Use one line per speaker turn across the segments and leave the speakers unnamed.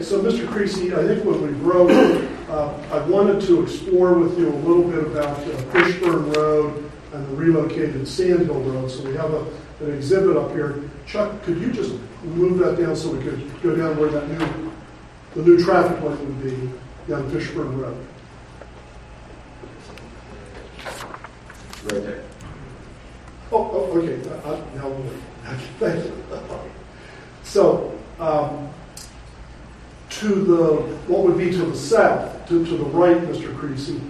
so Mr. Creasy, I think when we wrote, I wanted to explore with you a little bit about Fishburne Road and the relocated Sandhill Road. So we have an exhibit up here. Chuck, could you just move that down so we could go down where the new traffic light would be down Fishburne Road?
Right there.
Oh, okay. Now, thank you. So, what would be to the south, to the right, Mr. Creasy,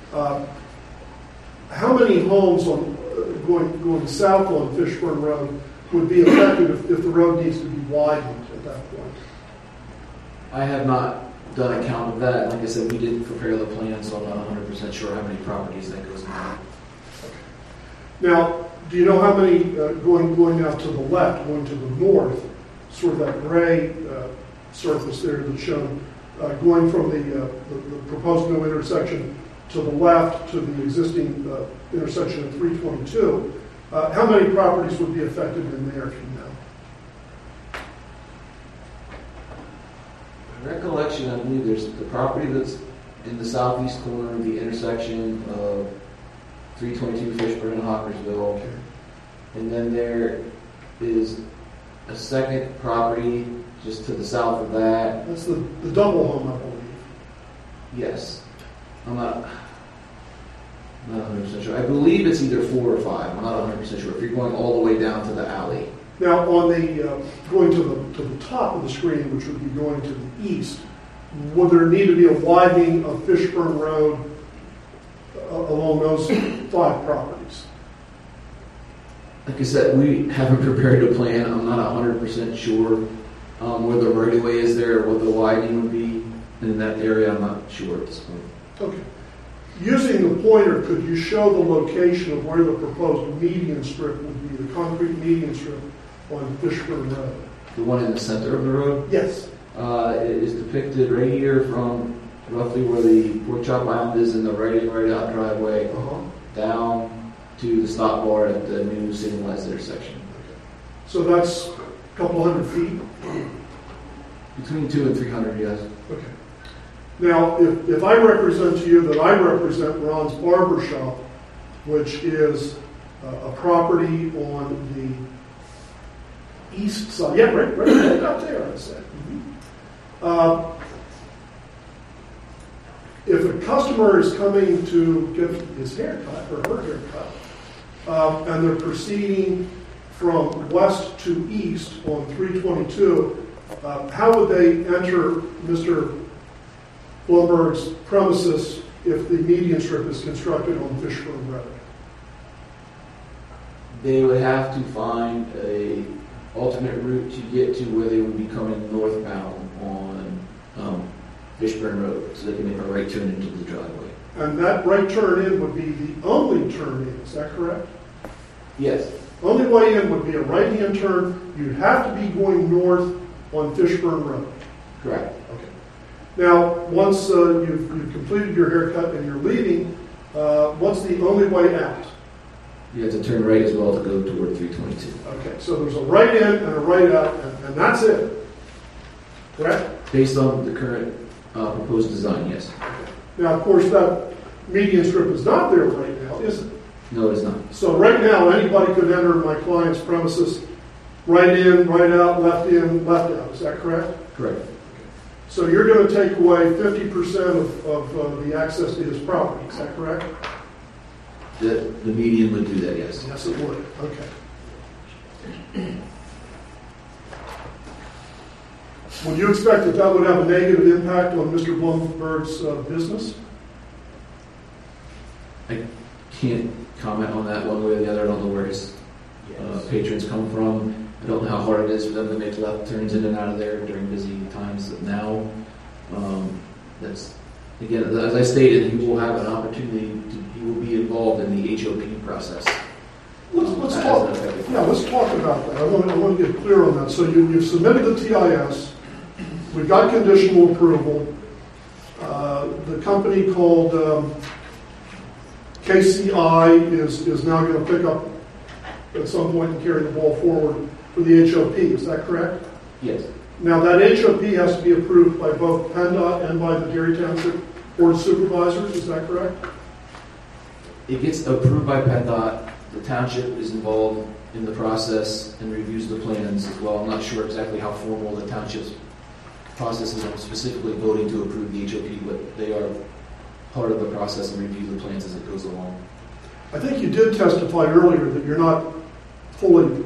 how many homes going south on Fishburne Road would be affected if the road needs to be widened at that point?
I have not done a count of that. Like I said, we didn't prepare the plan, so I'm not 100% sure how many properties that goes into.
Now, do you know how many going out to the left, going to the north, sort of that gray surface there that's shown, going from the proposed new intersection to the left to the existing intersection of 322, how many properties would be affected in there, if you know?
My recollection, I believe there's the property that's in the southeast corner of the intersection of 322 Fishburne and Hawkersville.
Okay.
And then there is a second property just to the south of that.
That's the double home, I believe.
Yes. I'm not 100% sure. I believe it's either 4 or 5. I'm not 100% sure. If you're going all the way down to the alley.
Now, on the going to the top of the screen, which would be going to the east, would there need to be a widening of Fishburne Road along those 5 properties?
Like I said, we haven't prepared a plan. I'm not 100% sure where the right-of-way is there, what the widening would be in that area. I'm not sure at this point.
Okay. Using the pointer, could you show the location of where the proposed median strip would be, the concrete median strip on Fishburne Road?
The one in the center of the road?
Yes.
It is depicted right here from roughly where the pork chop island is in the right-in, right-out driveway, down to the stop bar at the new signalized intersection.
Okay. So that's a couple hundred feet?
Between 200 and 300, yes.
Okay. Now, if I represent to you that I represent Ron's Barber Shop, which is a property on the east side, yeah, right up there, I'd say. If a customer is coming to get his haircut or her haircut, and they're proceeding from west to east on 322, how would they enter Mr. Blumberg's premises if the median strip is constructed on Fishburne Road?
They would have to find a alternate route to get to where they would be coming northbound on Fishburne Road, so they can make a right turn into the driveway.
And that right turn in would be the only turn in, is that correct?
Yes.
Only way in would be a right-hand turn. You'd have to be going north on Fishburne Road.
Correct.
Okay. Now, once you've completed your haircut and you're leaving, what's the only way out?
You have to turn right as well to go toward 322.
Okay, so there's a right in and a right out, and that's it. Correct?
Based on the current proposed design, yes.
Now, of course, that median strip is not there right now, is it?
No, it is not.
So right now, anybody could enter my client's premises right in, right out, left in, left out. Is that correct?
Correct.
So you're going to take away 50% of the access to his property. Is that correct?
The median would do that, yes.
Yes, it would. Okay. Would you expect that would have a negative impact on Mr. Blumberg's business?
I can't comment on that one way or the other. I don't know where his patrons come from. I don't know how hard it is for them to make left turns in and out of there during busy times now. That's, again, as I stated, he will have an opportunity he will be involved in the HOP process.
Let's talk about that. I want to get clear on that. So you've submitted the TIS. We've got conditional approval. The company called KCI is now going to pick up at some point and carry the ball forward for the HOP. Is that correct?
Yes.
Now, that HOP has to be approved by both PennDOT and by the Gary Township Board of Supervisors, is that correct?
It gets approved by PennDOT. The township is involved in the process and reviews the plans as well. I'm not sure exactly how formal the township's process is on specifically voting to approve the HOP, but they are part of the process and review the plans as it goes along.
I think you did testify earlier that you're not fully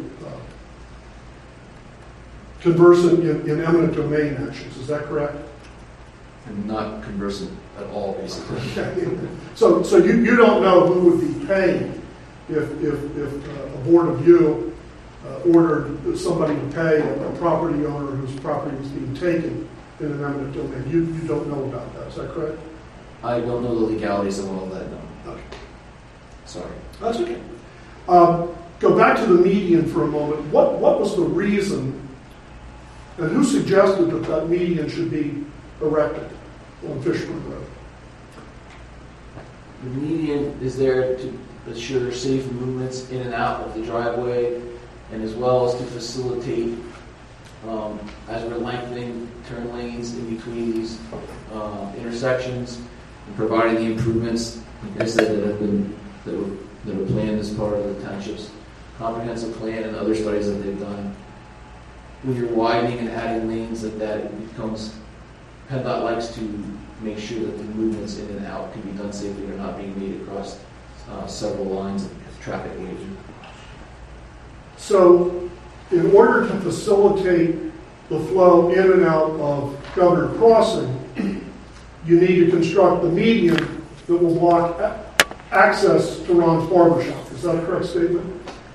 conversant in eminent domain actions. Is that correct?
I'm not conversant at all, basically.
Okay. So you don't know who would be paying if a board of you ordered somebody to pay a property owner whose property was being taken in an eminent domain. You don't know about that. Is that correct?
I don't know the legalities of all of that, no.
Okay.
Sorry.
That's okay. Go back to the median for a moment. What was the reason, and who suggested that median should be erected on Fishburne Road?
The median is there to ensure safe movements in and out of the driveway, and as well as to facilitate, as we're lengthening turn lanes in between these intersections, and providing the improvements, like I said, that were planned as part of the township's comprehensive plan and other studies that they've done. When you're widening and adding lanes like that, it becomes, PennDOT likes to make sure that the movements in and out can be done safely. They're not being made across several lines of traffic waves.
So, in order to facilitate the flow in and out of Governor Crossing, you need to construct the median that will block access to Ron's Barbershop. Is that a correct statement?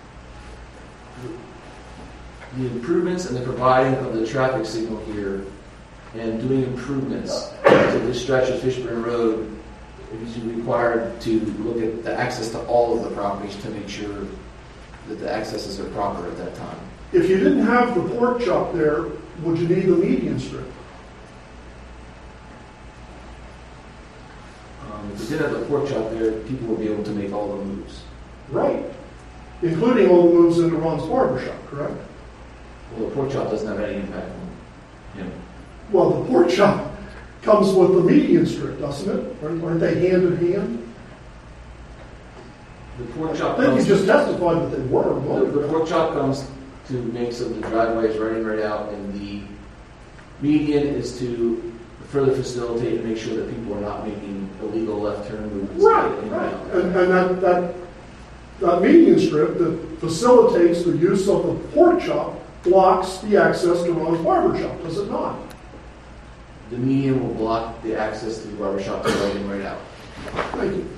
The improvements and the providing of the traffic signal here and doing improvements to this stretch of Fishburne Road is required to look at the access to all of the properties to make sure that the accesses are proper at that time.
If you didn't have the pork chop there, would you need the median strip?
If we did have the pork chop there, people would be able to make all the moves.
Right. Including all the moves into Ron's Barbershop, correct?
Well, the pork chop doesn't have any impact on him.
Well, the pork chop comes with the median strip, doesn't it? Aren't they hand in hand?
The pork chop
I think you just testified that they were.
The pork chop comes to make so the driveway is right in, right out, and the median is to further facilitate and make sure that people are not making illegal left turn movements.
Right. And that median strip that facilitates the use of the pork chop blocks the access to Ron's Barbershop, does it not?
The median will block the access to the barbershop right in, right out.
Thank you.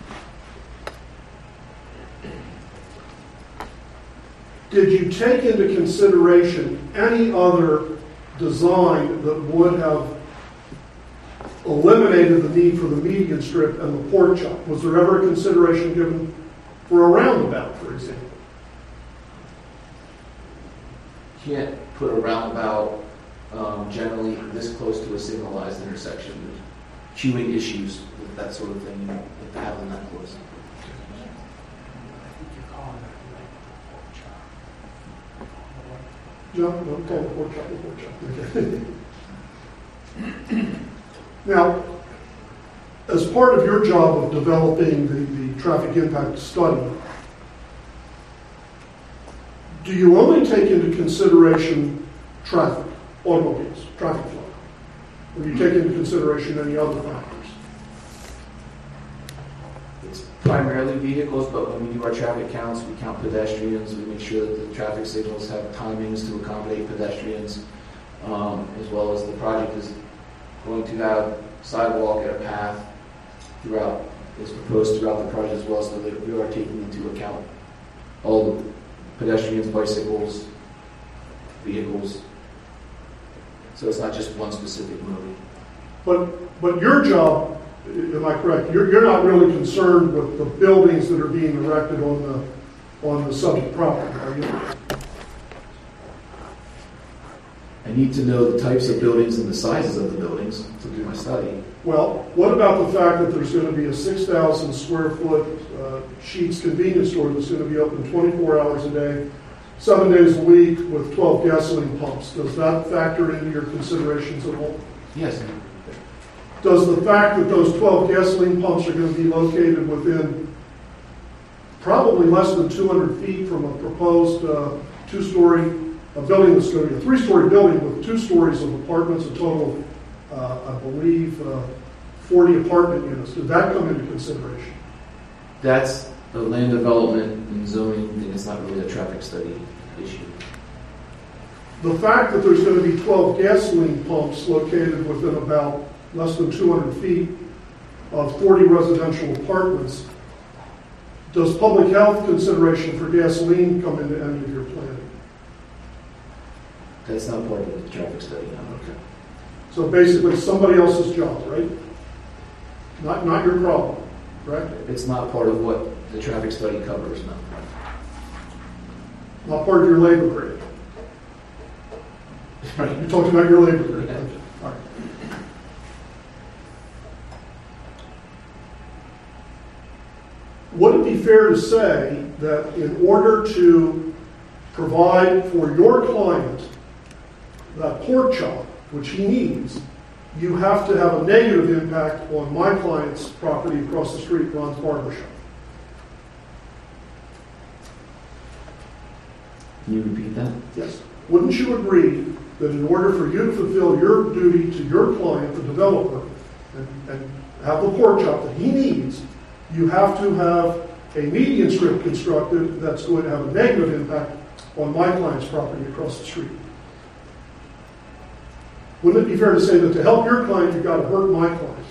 Did you take into consideration any other design that would have eliminated the need for the median strip and the pork chop? Was there ever a consideration given for a roundabout, for example?
Can't put a roundabout generally this close to a signalized intersection. There's queuing issues with that sort of thing, if they have them that close.
No, don't call it pork chop the pork chop. Okay. Now, as part of your job of developing the traffic impact study, do you only take into consideration traffic, automobiles, traffic flow? Or do you take into consideration any other factors?
It's primarily vehicles, but when we do our traffic counts, we count pedestrians. We make sure that the traffic signals have timings to accommodate pedestrians, as well as the project is going to have sidewalk and a path throughout, is proposed throughout the project as well, so that we are taking into account all the pedestrians, bicycles, vehicles. So it's not just one specific mode.
But your job, am I correct? You're not really concerned with the buildings that are being erected on the subject property, are you?
I need to know the types of buildings and the sizes of the buildings to do my study.
Well, what about the fact that there's going to be a 6,000 square foot Sheetz convenience store that's going to be open 24 hours a day, 7 days a week with 12 gasoline pumps. Does that factor into your considerations at all?
Yes.
Does the fact that those 12 gasoline pumps are going to be located within probably less than 200 feet from a proposed two-story building that's going to be a three-story building with 2 stories of apartments, a total of, I believe, 40 apartment units. Did that come into consideration?
That's the land development and zoning thing. It's not really a traffic study issue.
The fact that there's going to be 12 gasoline pumps located within about less than 200 feet of 40 residential apartments, does public health consideration for gasoline come into any of your planning?
That's not part of the traffic study. No.
Okay. So basically somebody else's job, right? Not your problem, correct?
It's not part of what the traffic study covers. No.
Not part of your labor grade.
Right.
You're talking about your labor grade.
Yeah.
Okay. All right. Would it be fair to say that in order to provide for your client that pork chop, which he needs, you have to have a negative impact on my client's property across the street, Ron's Barber Shop?
Can you repeat that?
Yes. Wouldn't you agree that in order for you to fulfill your duty to your client, the developer, and have the pork chop that he needs, you have to have a median strip constructed that's going to have a negative impact on my client's property across the street? Wouldn't it be fair to say that to help your client, you've got to hurt my client?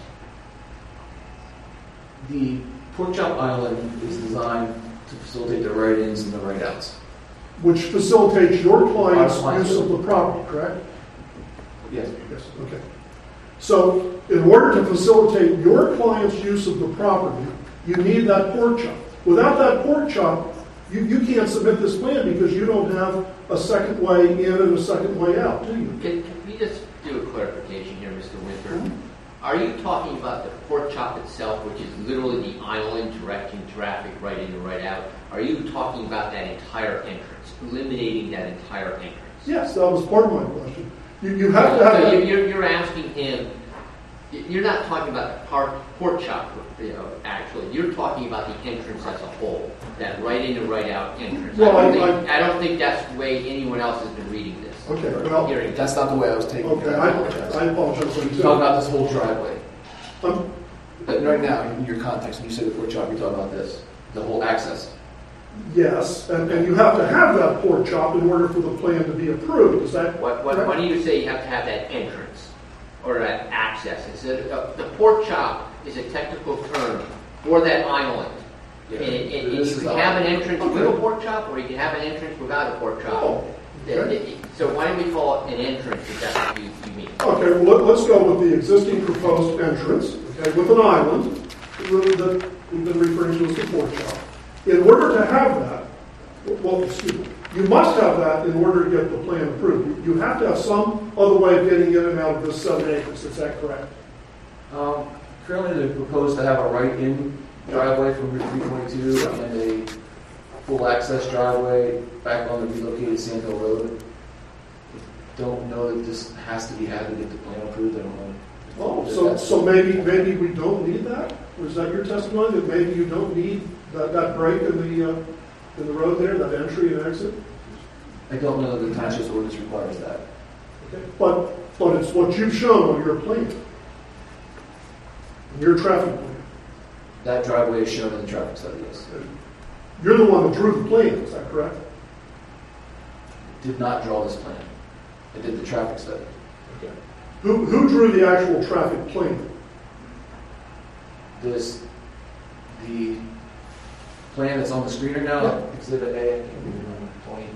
The pork chop island is designed to facilitate the right-ins and the right-outs.
Which facilitates your client's
Our client.
use of the property, correct?
Yes.
Yes, okay. So, in order to facilitate your client's use of the property, you need that pork chop. Without that pork chop, you can't submit this plan because you don't have a second way in and a second way out, do you?
Can we just do a clarification here, Mr. Winter? Are you talking about the pork chop itself, which is literally the island directing traffic right in and right out? Are you talking about that entire entrance, eliminating that entire entrance?
Yes, that was part of my question. You have to have
So
that.
you're asking him. You're not talking about the pork chop, actually. You're talking about the entrance as a whole, that right in and right out entrance.
Well,
I don't think that's the way anyone else has been reading this.
Okay,
or
well-
hearing
That's not the way I was taking
Okay,
it.
I
apologize.
apologize.
You're talking about this whole driveway.
Um,
But right now, in your context, when you say the pork chop, you're talking about this, the whole access.
Yes, and you have to have that pork chop in order for the plan to be approved. Is that
Why
correct?
do you say you have to have that entrance or that access? The pork chop is a technical term for that island.
Yeah,
And
this
you
is
can
the
have an
island.
entrance with a pork chop, or you can have an entrance without a pork chop.
Oh, okay.
So why don't we call it an entrance if that's what you mean?
Okay, well, let's go with the existing proposed entrance, okay, with an island that we've been referring to as the pork chop. In order to have that, well, excuse me, you must have that in order to get the plan approved. You have to have some other way of getting in and out of this 7 acres. Is that correct?
Currently, they propose to have a right-in driveway from Route 322 and a full access driveway back on the relocated Sand Hill Road. Don't know that this has to be had to get the plan approved. I don't know.
Oh, so maybe we don't need that? Or is that your testimony, that maybe you don't need that break in the road there, that entry and exit?
I don't know that the township's ordinance requires that.
Okay. But it's what you've shown on your plan, your traffic plan.
That driveway is shown in the traffic study, yes.
You're the one that drew the plan, is that correct?
Did not draw this plan. I did the traffic study.
Okay. Who drew the actual traffic plan?
The plan that's on the screen right now, Exhibit A, I can't remember,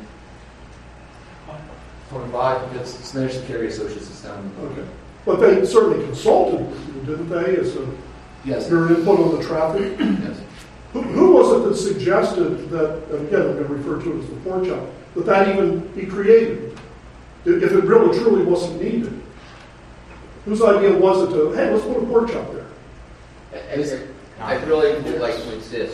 25, because it's National Carry Associates is down.
Okay. But they certainly consulted with you, didn't they, as
Yes.
your input on the traffic?
Yes.
Who was it that suggested that, and again, I'm going to refer to it as the pork chop, that even be created, if it really truly wasn't needed? Whose idea was it to, hey, let's put a pork chop there?
I really would like to insist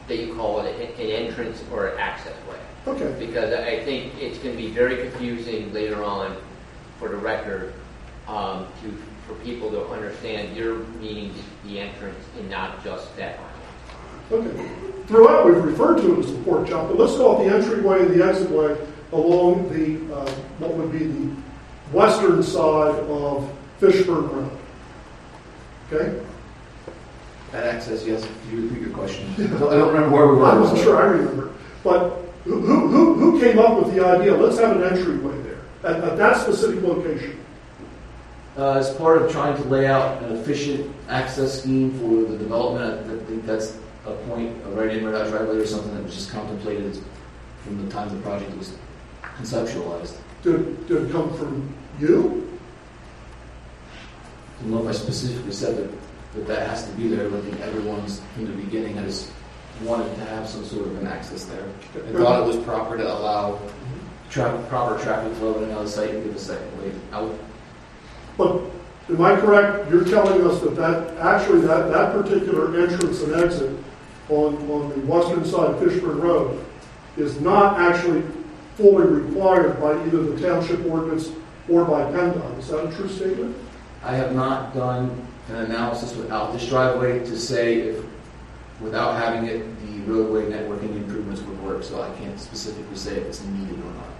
that you call it an entrance or an access way.
Okay.
Because I think it's going to be very confusing later on for the record for people to understand you're meaning the entrance and not just that aisle.
Okay. Throughout, we've referred to it as the pork chop, but let's call it the entryway and the exitway along the, what would be the western side of Fishburne Road. Okay?
That access, yes, if you repeat your question. I don't remember where we were.
I wasn't sure I remember. But who came up with the idea, let's have an entryway there, at that specific location?
As part of trying to lay out an efficient access scheme for the development, I think that's a point, a right-in, right-out driveway or something that was just contemplated from the time the project was conceptualized.
Did it come from you?
I don't know if I specifically said that has to be there, but I think everyone's, from the beginning, has wanted to have some sort of an access there. And thought it was proper to allow proper traffic flow in and out of the site and give a second way out.
But am I correct? You're telling us that particular entrance and exit on the western side of Fishburne Road is not actually fully required by either the township ordinance or by PennDOT. Is that a true statement?
I have not done an analysis without this driveway to say if, without having it, the roadway networking improvements would work, so I can't specifically say if it's needed or not.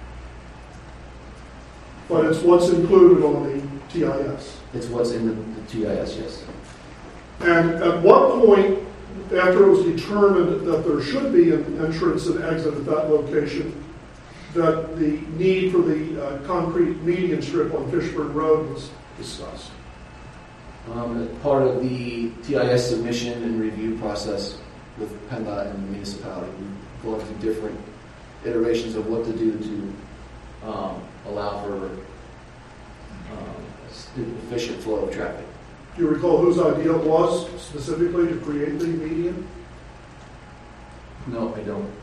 But it's what's included on the TIS.
It's what's in the TIS, yes.
And at what point, after it was determined that there should be an entrance and exit at that location, that the need for the concrete median strip on Fishburne Road was discussed?
Part of the TIS submission and review process with PennDOT and the municipality, we've gone through different iterations of what to do to allow for efficient flow of traffic.
Do you recall whose idea it was specifically to create the median?
No, I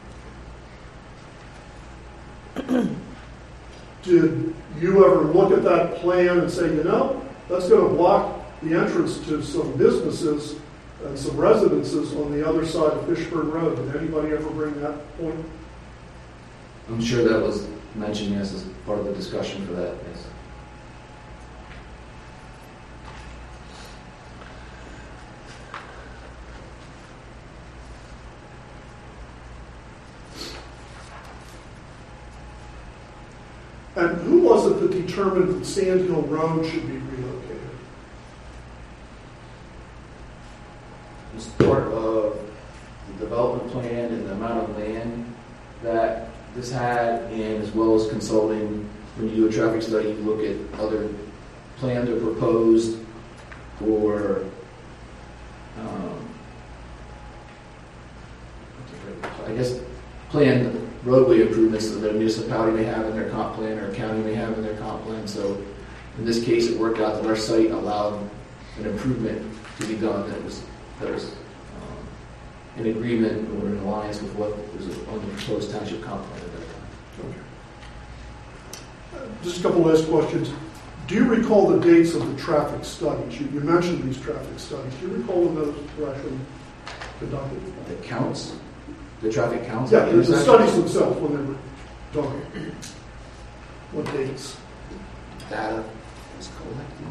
don't.
Did you ever look at that plan and say, that's going to block the entrance to some businesses and some residences on the other side of Fishburne Road? Did anybody ever bring that point?
I'm sure that was mentioned, yes, as part of the discussion for that, yes.
And who was it that determined that Sand Hill Road should be relocated?
It's part of the development plan and the amount of land that this had, and as well as consulting. When you do a traffic study, you look at other planned or proposed or I guess planned roadway improvements that a municipality may have in their comp plan or a county may have in their comp plan. So in this case, it worked out that our site allowed an improvement to be done that was in agreement or in alliance with what was on the proposed township comp plan at that time.
Okay. Just a couple last questions. Do you recall the dates of the traffic studies? You mentioned these traffic studies. Do you recall when those were actually conducted?
The counts? The traffic counts?
Yeah, the studies themselves, when they were done. What dates?
Data was collected.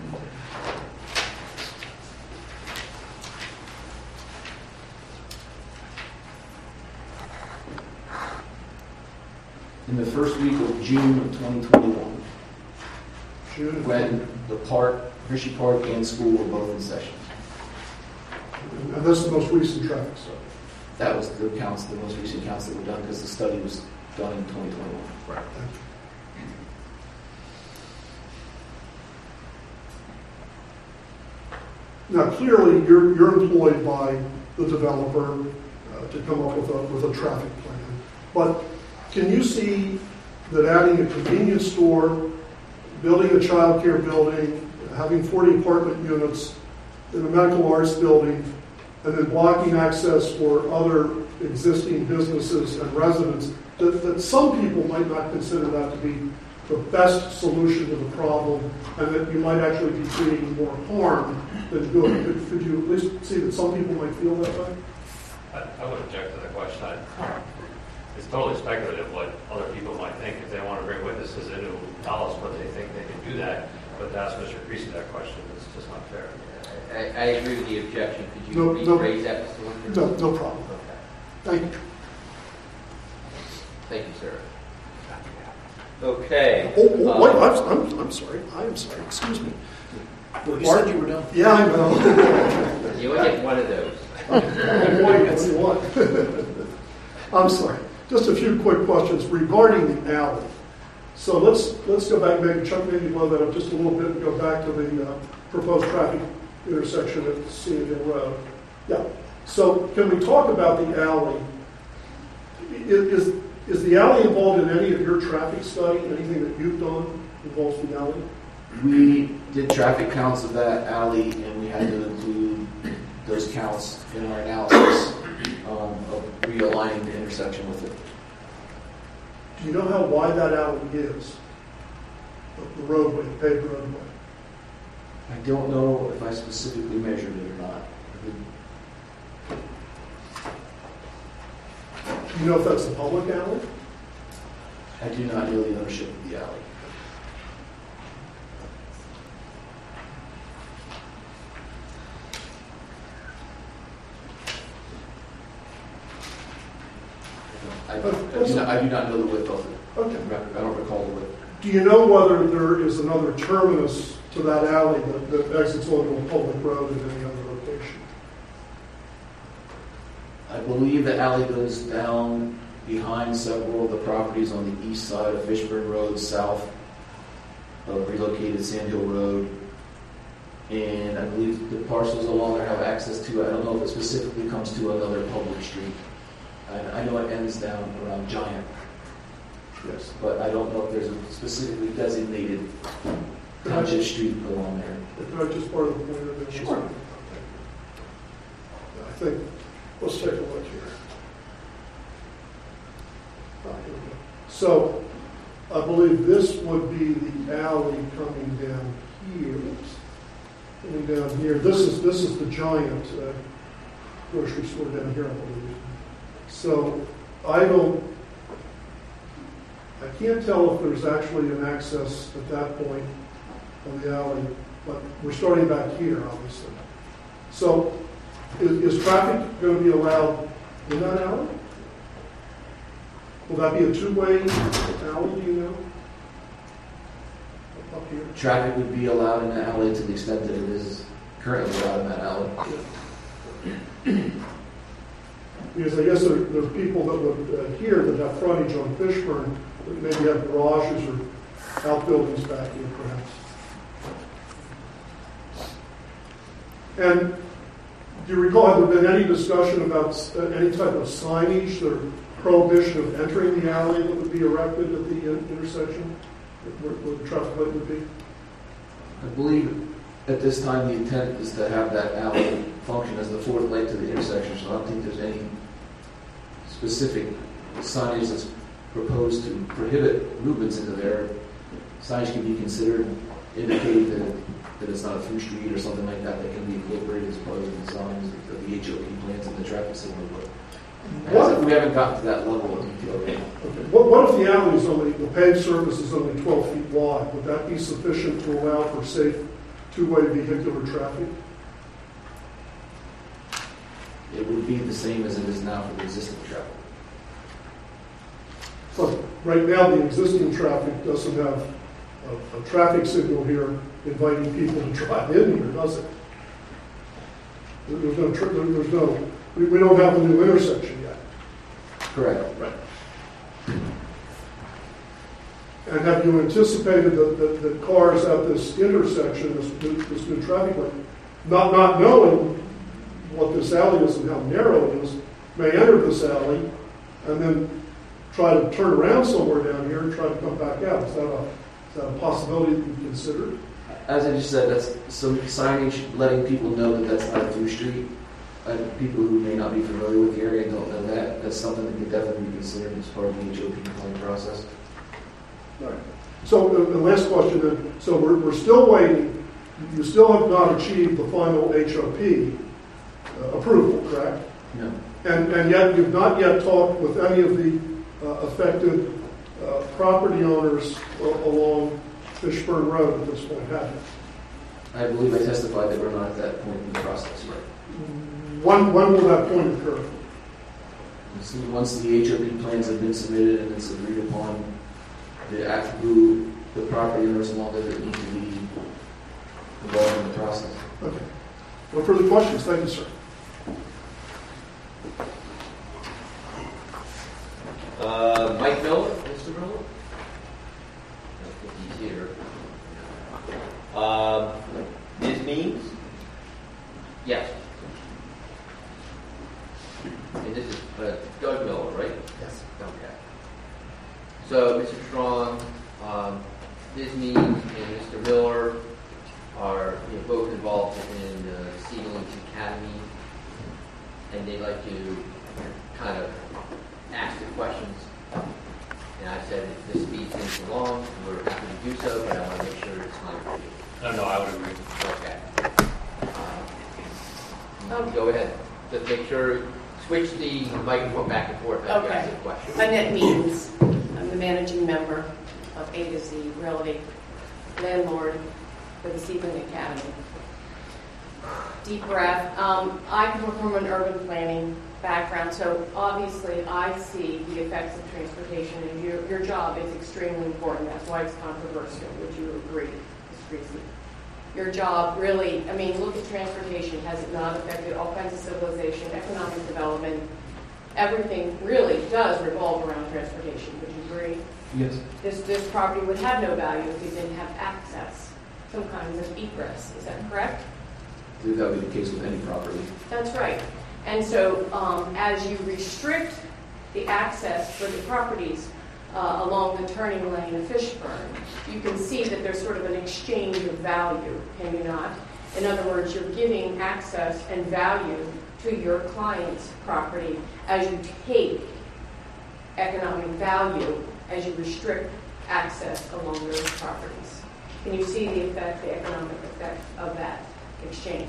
In the first week of June of 2021,
June.
when the park, Hershey Park and school were both in session.
And this is the most recent traffic study.
That was the counts, the most recent counts that were done because the study was done in 2021.
Right. Now, clearly, you're employed by the developer to come up with a traffic plan. But can you see that adding a convenience store, building a child care building, having 40 apartment units in a medical arts building, and then blocking access for other existing businesses and residents, that some people might not consider that to be the best solution to the problem, and that you might actually be creating more harm than good? Could you at least see that some people might feel that way?
I would object to the question. It's totally speculative what other people might think. If they want to bring witnesses in who tell us what they think, they can do that. But to ask Mr. Creasy that question, it's just not fair.
I agree with the objection. Could you
No.
rephrase that, Mr. Winter?
No problem.
Okay.
Thank you.
Thank you, sir. Okay.
Wait, I'm sorry. I am sorry. Excuse me.
You said you were done.
Yeah, I know.
You only get one of those.
What do you want? I'm sorry. Just a few quick questions regarding the alley. So let's go back, maybe Chuck, maybe blow that up just a little bit and go back to the proposed traffic intersection at Scenic Hill Road. Yeah. So can we talk about the alley? Is the alley involved in any of your traffic study? Anything that you've done involves the alley?
We did traffic counts of that alley, and we had to include those counts in our analysis of realigning the intersection with it.
Do you know how wide that alley is? The roadway, the paved roadway?
I don't know if I specifically measured it or not.
Do you know if that's a public alley?
I do not know the ownership of the alley. I do not know the width of it.
Okay.
I don't recall the width.
Do you know whether there is another terminus to that alley that exits onto a public road at any other location?
I believe the alley goes down behind several of the properties on the east side of Fishburne Road, south of relocated Sand Hill Road. And I believe the parcels along there have access to, I don't know if it specifically comes to another public street. I know it ends down around Giant.
Yes.
But I don't know if there's a specifically designated township street along there.
Can I just part of the point of this?
Sure.
I think, let's take a look here. Here we go. So, I believe this would be the alley coming down here. Coming down here. This is the Giant grocery store down here, I believe. So, I can't tell if there's actually an access at that point on the alley, but we're starting back here, obviously. So, is traffic going to be allowed in that alley? Will that be a two-way alley, do you know? Up here?
Traffic would be allowed in the alley to the extent that it is currently allowed in that alley.
Because I guess there are people that would here that have frontage on Fishburne that maybe have garages or outbuildings back here, perhaps. And do you recall, have there been any discussion about any type of signage or prohibition of entering the alley that would be erected at the intersection where the traffic light would be?
I believe at this time the intent is to have that alley function as the fourth light to the intersection, so I don't think there's any specific signage that's proposed to prohibit movements into there. Signage can be considered indicating that it's not a through street or something like that that can be incorporated as part of the designs of the HOP plans and the traffic signal. But we haven't gotten to that level of detail yet.
Okay. What if the alley is the paved surface is only 12 feet wide? Would that be sufficient to allow for safe two-way vehicular traffic?
It would be the same as it is now for the existing traffic.
But right now, the existing traffic doesn't have a traffic signal here inviting people to drive in here, does it? We don't have the new intersection yet.
Correct.
Right. And have you anticipated that cars at this intersection, this new traffic light, not knowing what this alley is and how narrow it is, may enter this alley and then try to turn around somewhere down here and try to come back out? Is that a possibility that you've considered?
As I just said, that's some signage letting people know that that's not a through street. People who may not be familiar with the area don't know that. That's something that could definitely be considered as part of the HOP planning process.
All right. So the last question then, so we're still waiting. You still have not achieved the final HOP approval, correct?
No.
And yet you've not yet talked with any of the affected property owners along Fishburne Road at this point, have you?
I believe I testified that we're not at that point in the process yet.
When will that point occur?
So once the HOP plans have been submitted and it's agreed upon, who the property owners along there that need to be involved in the process.
Okay. No further questions? Thank you, sir.
Mike Miller, Mr. Miller? I think he's here. Ms. Means? Yes. And this is Doug Miller, right?
Yes.
Okay. So, Mr. Strong, Ms. Means and Mr. Miller are both involved in the Seedlings Academy, and they'd like to kind of ask the questions. And I said, if this speeds things along, we're happy to do so, but I want to make sure it's time for you.
No, I would agree.
Okay. Go ahead. Just make sure, switch the microphone back and forth as you ask the question.
Annette Means. I'm the managing member of A to Z Realty, landlord for the Seedling Academy. Deep breath. I come from an urban planning background, so obviously I see the effects of transportation, and your job is extremely important. That's why it's controversial. Would you agree, Ms. Creasy? Your job really, I mean, look at transportation. Has it not affected all kinds of civilization, economic development? Everything really does revolve around transportation. Would you agree?
Yes.
This property would have no value if you didn't have access, some kinds of egress. Is that correct?
I believe that would be the case with any property.
That's right. And so as you restrict the access for the properties along the turning lane of Fishburne, you can see that there's sort of an exchange of value, can you not? In other words, you're giving access and value to your client's property as you take economic value as you restrict access along those properties. Can you see the economic effect of that exchange?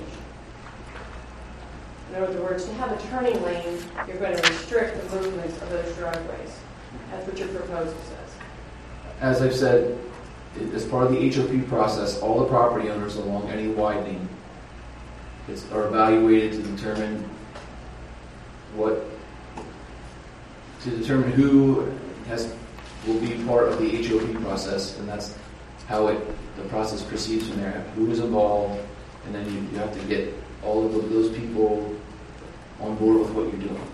In other words, to have a turning lane, you're going to restrict the movements of those driveways. That's what your proposal says.
As I've said, as part of the HOP process, all the property owners along any widening are evaluated to determine who will be part of the HOP process, and that's how the process proceeds from there. Who is involved, and then you have to get all of those people on board with what you're doing.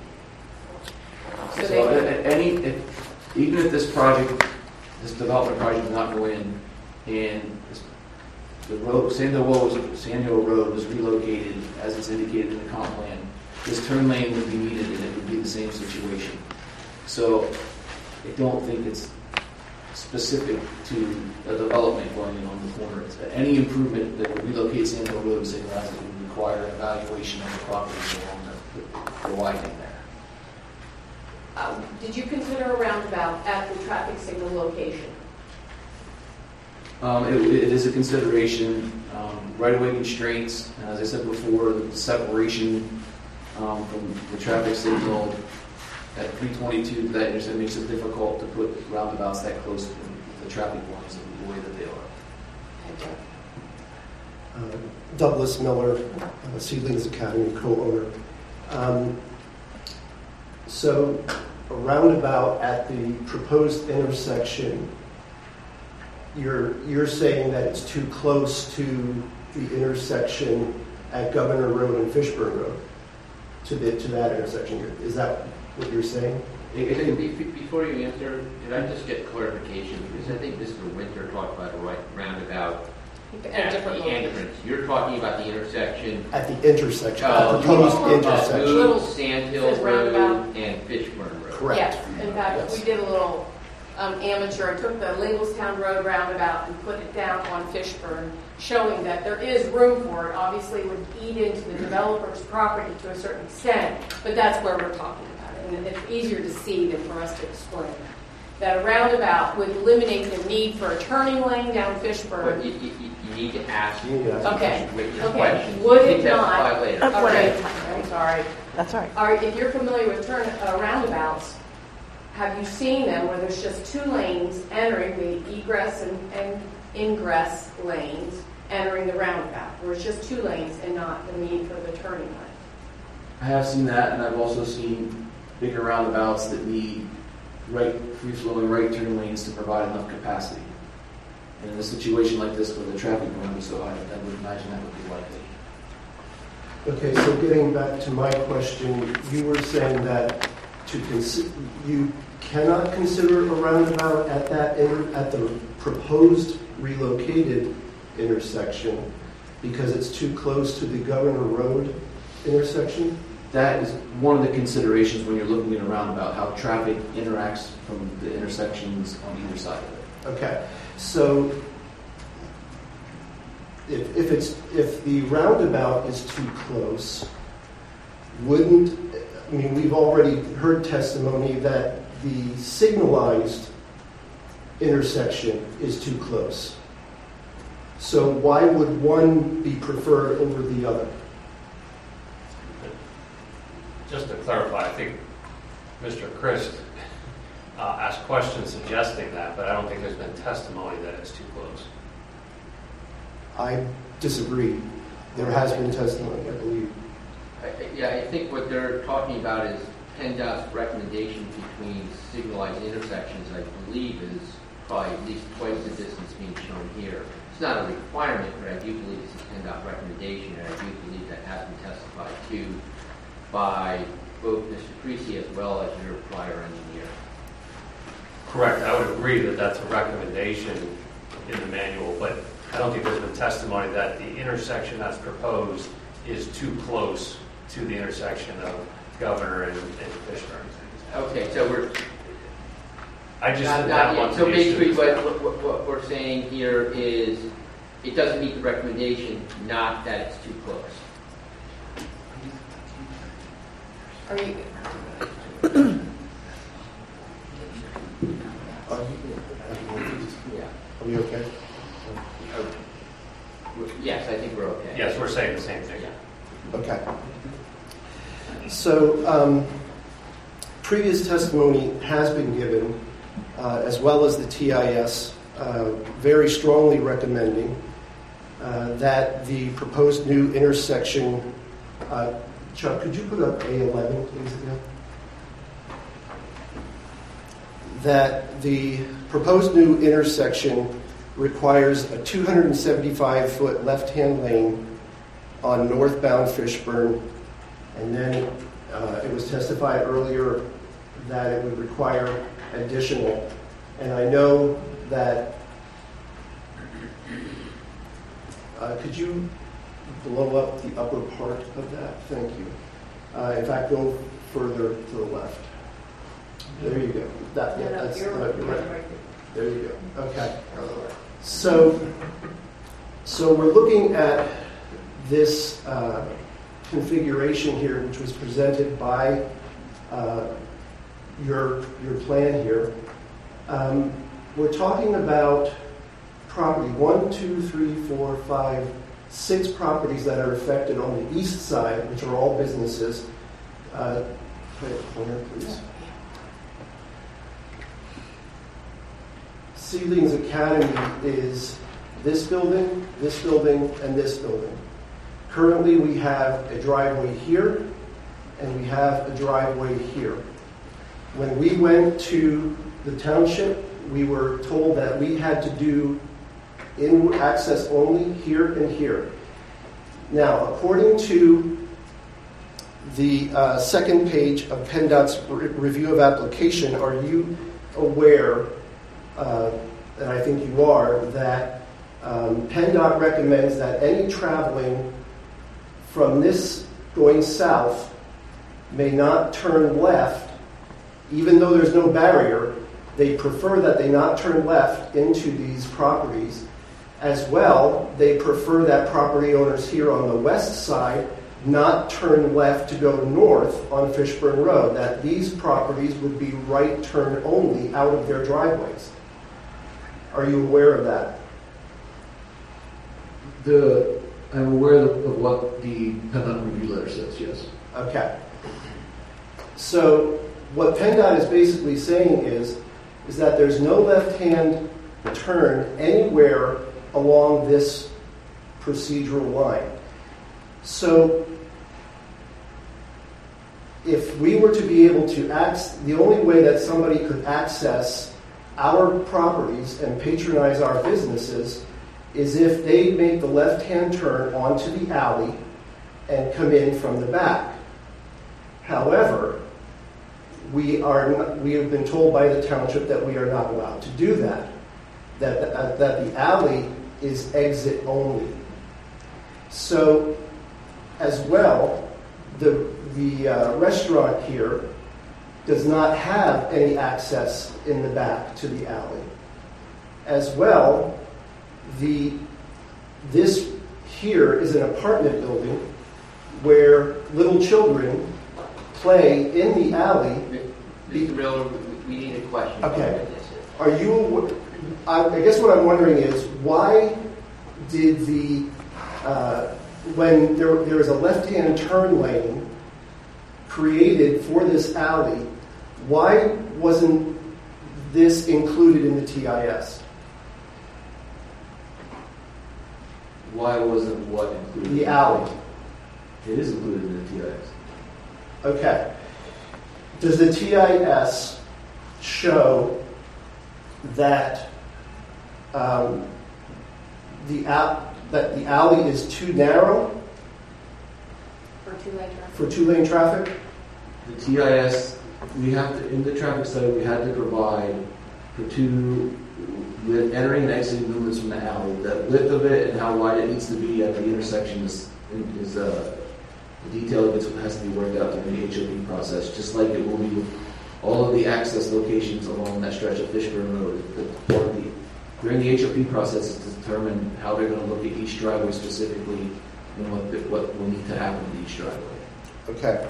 Even if this development project does not go in, and the road, Sand Hill Road was relocated as it's indicated in the comp plan, this turn lane would be needed, and it would be the same situation. So I don't think it's specific to a development going in on the corner. Any improvement that would relocate Sand Hill Road and St. Lazarus would require evaluation of the properties along the widening there.
Did you consider a roundabout at the traffic signal location?
It is a consideration. Right-of-way constraints, as I said before, the separation from the traffic signal at 322 to that intersection makes it difficult to put roundabouts that close to the traffic lines the way that they are.
Douglas Miller, Seedlings Academy co-owner. So a roundabout at the proposed intersection, you're saying that it's too close to the intersection at Governor Road and Fishburne Road to that intersection. Is that what you're saying?
Before you answer, could I just get clarification? Because I think Mr. Winter talked about a roundabout at the entrance. You're talking about the intersection.
At the intersection, at the proposed intersection.
Little Sand Hill Road and Fishburne Road.
Correct.
Yes. In fact, we did a little amateur. I took the Lingelstown Road roundabout and put it down on Fishburne, showing that there is room for it. Obviously, it would eat into the developer's property to a certain extent, but that's where we're talking about it. And it's easier to see than for us to explain. That a roundabout would eliminate the need for a turning lane down Fishburne.
But you need to ask.
Okay.
Questions.
Would
You
it
can testify
not?
later.
Okay. I'm sorry.
That's right.
If you're familiar with roundabouts, have you seen them where there's just two lanes entering the egress and ingress lanes entering the roundabout, where it's just two lanes and not the need for the turning lane?
I have seen that, and I've also seen bigger roundabouts that need free-flowing right turn lanes to provide enough capacity. And in a situation like this where the traffic volume is so high, I would imagine that would be likely.
Okay, so getting back to my question, you were saying that you cannot consider a roundabout at the proposed relocated intersection because it's too close to the Governor Road intersection?
That is one of the considerations when you're looking at a roundabout, how traffic interacts from the intersections on either side of it.
Okay, so if the roundabout is too close, we've already heard testimony that the signalized intersection is too close. So why would one be preferred over the other?
Just to clarify, I think Mr. Christ asked questions suggesting that, but I don't think there's been testimony that it's too close.
I disagree. There has been testimony, I believe.
I think what they're talking about is PennDOT's recommendation between signalized intersections, I believe, is probably at least twice the distance being shown here. It's not a requirement, but I do believe it's a PennDOT recommendation, and I do believe that has been testified to by both Mr. Creasy as well as your prior engineer.
Correct. I would agree that that's a recommendation in the manual, but I don't think there's been testimony that the intersection that's proposed is too close to the intersection of Governor and Fishburne.
Okay, so we're
I just
not
that
yet.
one.
So basically, what we're saying here is it doesn't meet the recommendation, not that it's too close.
Are you?
Yeah.
Are we okay?
Yes, I think we're okay.
Yes, we're saying the same thing.
Yeah.
Okay. So, previous testimony has been given, as well as the TIS, very strongly recommending that the proposed new intersection. Chuck, could you put up A11, please, again? That the proposed new intersection requires a 275-foot left-hand lane on northbound Fishburne, and then it was testified earlier that it would require additional. And I know that, could you blow up the upper part of that? Thank you. In fact, go further to the left. There you go. That's
you're
right. There you go. Okay. So we're looking at this configuration here, which was presented by your plan here. We're talking about property 1, 2, 3, 4, 5, 6 properties that are affected on the east side, which are all businesses. Play a pointer, please. Seedlings Academy is this building, and this building. Currently, we have a driveway here, and we have a driveway here. When we went to the township, we were told that we had to do in access only here and here. Now, according to the second page of PennDOT's review of application, are you aware, and I think you are, that PennDOT recommends that any traveling from this going south may not turn left, even though there's no barrier. They prefer that they not turn left into these properties. As well, they prefer that property owners here on the west side not turn left to go north on Fishburne Road, that these properties would be right turn only out of their driveways. Are you aware of that?
I'm aware of what the PennDOT review letter says, yes.
Okay. So what PennDOT is basically saying is that there's no left-hand turn anywhere along this procedural line. So if we were to be able to the only way that somebody could access our properties and patronize our businesses is if they make the left-hand turn onto the alley and come in from the back. However, we have been told by the township that we are not allowed to do that, that the alley is exit only. So, as well, the restaurant here does not have any access in the back to the alley. As well, this here is an apartment building where little children play in the alley.
Mr. Miller, we need a question.
Okay. Are you? I guess what I'm wondering is why did when there is a left-hand turn lane created for this alley, why wasn't this included in the TIS?
Why wasn't what included?
The alley.
It is included in the TIS.
Okay. Does the TIS show that the alley is too narrow
For two-lane traffic?
for two-lane traffic?
The TIS, we have to, in the traffic study, we had to provide for with entering and exiting movements from the alley, the width of it and how wide it needs to be at the intersection is the detail of it has to be worked out during the HOP process, just like it will be with all of the access locations along that stretch of Fishburne Road. During the HOP process, it's to determine how they're going to look at each driveway specifically and what will need to happen to each driveway.
Okay.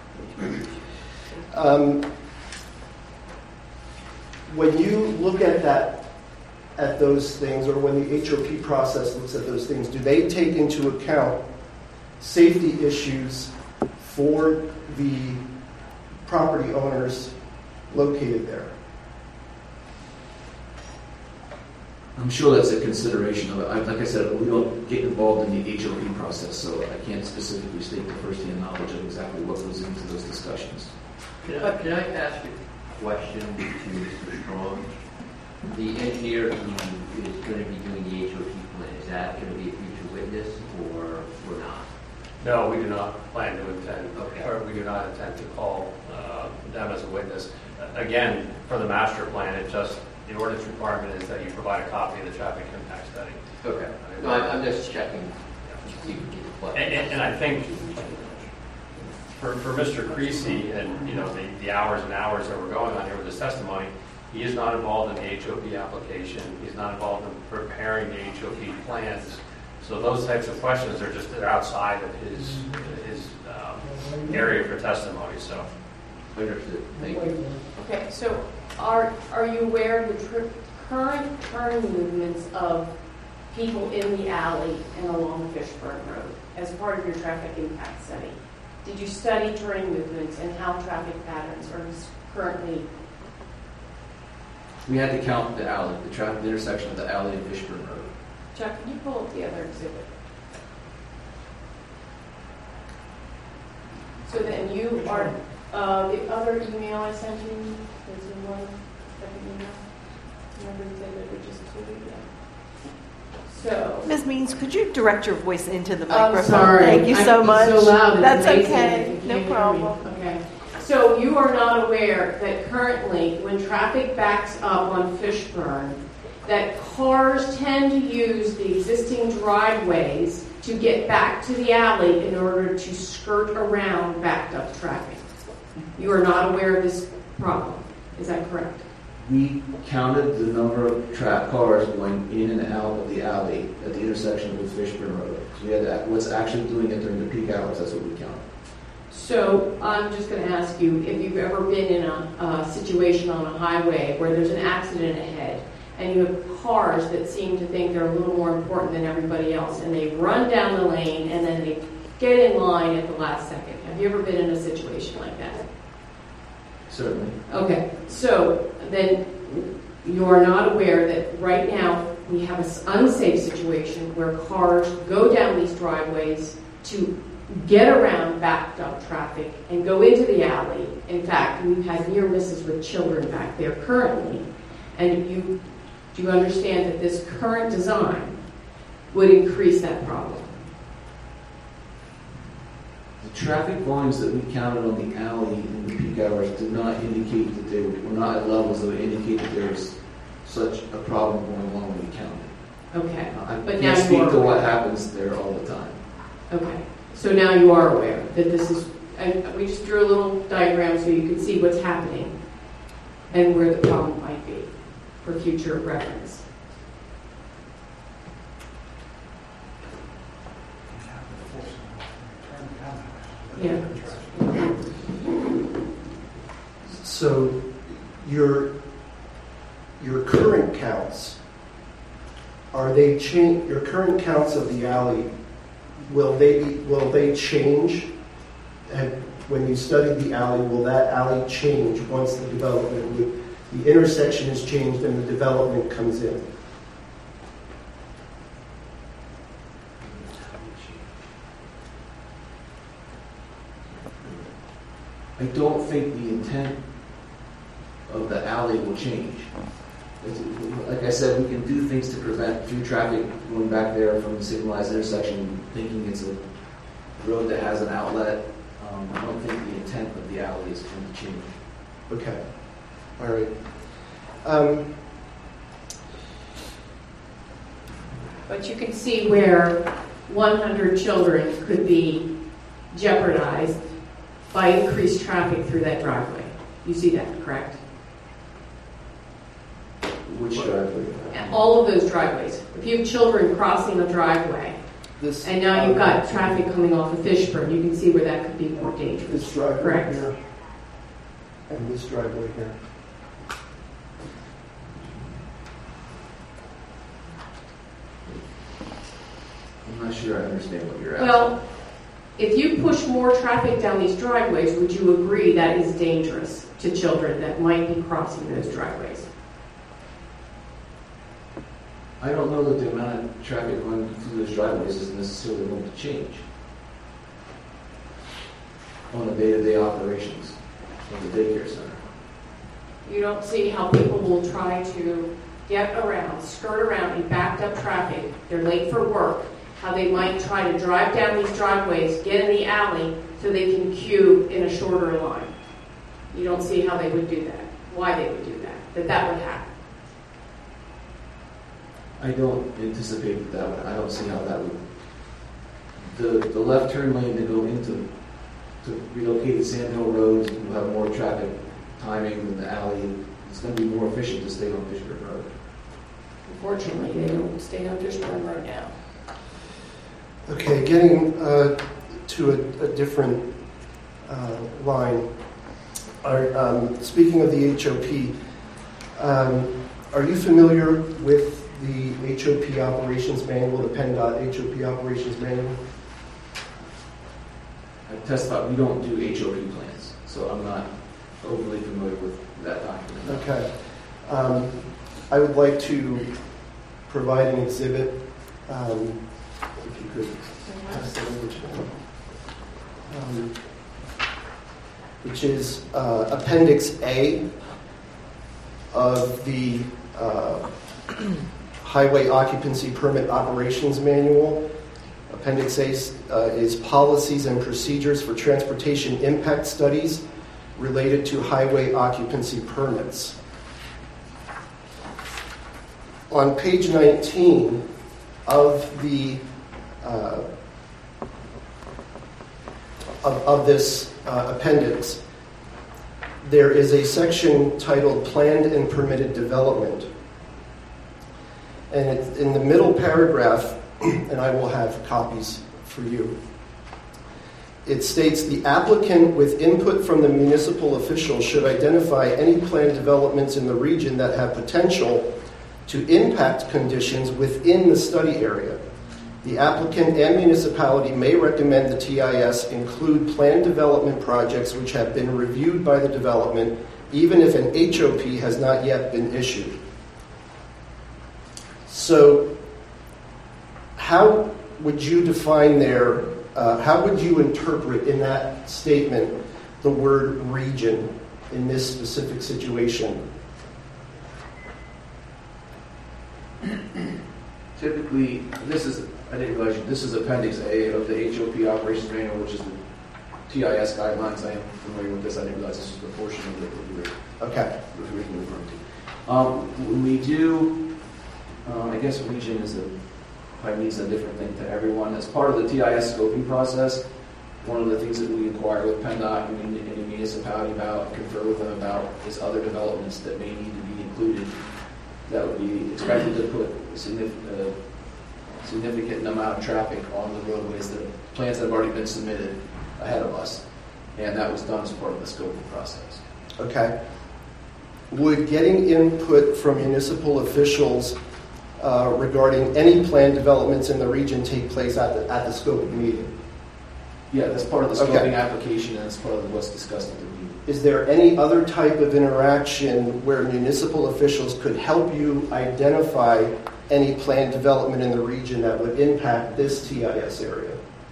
When you look at those things, or when the HOP process looks at those things, do they take into account safety issues for the property owners located there?
I'm sure that's a consideration of it. Like I said, we don't get involved in the HOP process, so I can't specifically state the first-hand knowledge of exactly what goes into those discussions.
Can I ask a question to Mr. Strong? The engineer who is going to be doing the HOP plan, is that going to be a future witness or not?
No, we do not plan to intend,
Okay.
or we do not intend to call them as a witness. Again, for the master plan, the ordinance requirement is that you provide a copy of the traffic impact study.
Okay. No, I'm just checking to see if we get the plan.
And I think for Mr. Creasy and the hours and hours that we're going on here with this testimony, he is not involved in the HOP application. He's not involved in preparing the HOP plans. So those types of questions they're outside of his area for testimony. So
Understood. Thank you.
Okay, so are you aware of the current turn movements of people in the alley and along Fishburne Road as part of your traffic impact study? Did you study turning movements and how traffic patterns are currently?
We had to count the alley, the intersection of the alley and Fishburne Road.
Chuck, can you pull up the other exhibit? So then you are, the other email I sent you, was in one second email? Remember you said that we just tweeted that? So.
Ms. Means, could you direct your voice into the
I'm
microphone?
sorry.
Thank you so much.
It's so loud. It's
That's
amazing.
okay.
You can't
No
hear me.
problem.
Okay. So you are not aware that currently, when traffic backs up on Fishburne, that cars tend to use the existing driveways to get back to the alley in order to skirt around backed up traffic. You are not aware of this problem. Is that correct?
We counted the number of cars going in and out of the alley at the intersection with Fishburne Road. So we had what's actually doing it during the peak hours. That's what we counted.
So I'm just going to ask you if you've ever been in a situation on a highway where there's an accident ahead and you have cars that seem to think they're a little more important than everybody else and they run down the lane and then they get in line at the last second. Have you ever been in a situation like that?
Certainly.
Okay, so then you are not aware that right now we have an unsafe situation where cars go down these driveways to get around backed up traffic and go into the alley. In fact, we've had near misses with children back there currently. And do you understand that this current design would increase that problem?
The traffic volumes that we counted on the alley in the peak hours did not indicate that they were not at levels that would indicate that there was such a problem going on when we counted.
Okay,
I
but now
can't
you
speak
are
to what
aware.
happens there all the time.
Okay, so now you are aware that this is, and we just drew a little diagram so you can see what's happening and where the problem might be for future reference. Yeah.
So your current counts, your current counts of the alley, will they change? And when you study the alley, will that alley change once the intersection is changed and the development comes in?
I don't think the intent of the alley will change. Like I said, we can do things to prevent through traffic going back there from the signalized intersection, thinking it's a road that has an outlet. I don't think the intent of the alley is going to change.
Okay. All right.
But you can see where 100 children could be jeopardized by increased traffic through that driveway. You see that, correct?
Which driveway?
And all of those driveways. If you have children crossing a driveway, and now you've got traffic coming off of Fishburne, you can see where that could be more dangerous.
This driveway
Correct.
here, and this driveway here.
I'm not sure I understand what you're asking.
Well, if you push more traffic down these driveways, would you agree that is dangerous to children that might be crossing those driveways?
I don't know that the amount of traffic going through those driveways is necessarily going to change on the day-to-day operations of the daycare center.
You don't see how people will try to get around, skirt around in backed up traffic. They're late for work. How they might try to drive down these driveways, get in the alley so they can queue in a shorter line. You don't see how they would do that, why they would do that that would happen.
I don't anticipate that. I don't see how that would. The left turn lane to go into to relocate the Sand Hill Road will have more traffic timing than the alley. It's going to be more efficient to stay on Fishburne Road.
Unfortunately, they don't stay on Fishburne Road now.
Okay, getting to a different line. Speaking of the HOP, are you familiar with the HOP operations manual, the PennDOT HOP operations manual?
I testified we don't do HOP plans, so I'm not overly familiar with that document.
Okay. I would like to provide an exhibit. If you could pass that over to me. Which is Appendix A of the Highway Occupancy Permit Operations Manual. Appendix A is Policies and Procedures for Transportation Impact Studies related to highway occupancy permits. On page 19 of the of this appendix, there is a section titled Planned and Permitted Development. And it's in the middle paragraph, and I will have copies for you. It states, the applicant with input from the municipal official should identify any planned developments in the region that have potential to impact conditions within the study area The applicant and municipality may recommend the TIS include planned development projects which have been reviewed by the development, even if an HOP has not yet been issued. So, how would you define there, how would you interpret in that statement the word region in this specific situation?
Typically, this is Appendix A of the HOP Operations Manual, which is the TIS guidelines. I am familiar with this. I didn't realize this was the portion of it that we were originally referring to. When we do, I guess region probably means a different thing to everyone. As part of the TIS scoping process, one of the things that we inquire with PennDOT and the municipality about, confer with them about, is other developments that may need to be included that would be expected to put a significant amount of traffic on the roadways, that plans that have already been submitted ahead of us. And that was done as part of the scoping process.
Okay. Would getting input from municipal officials regarding any planned developments in the region take place at the scoping meeting?
Yeah, that's part of the scoping application, and that's part of what's discussed at the meeting.
Is there any other type of interaction where municipal officials could help you identify any planned development in the region that would impact this TIS area?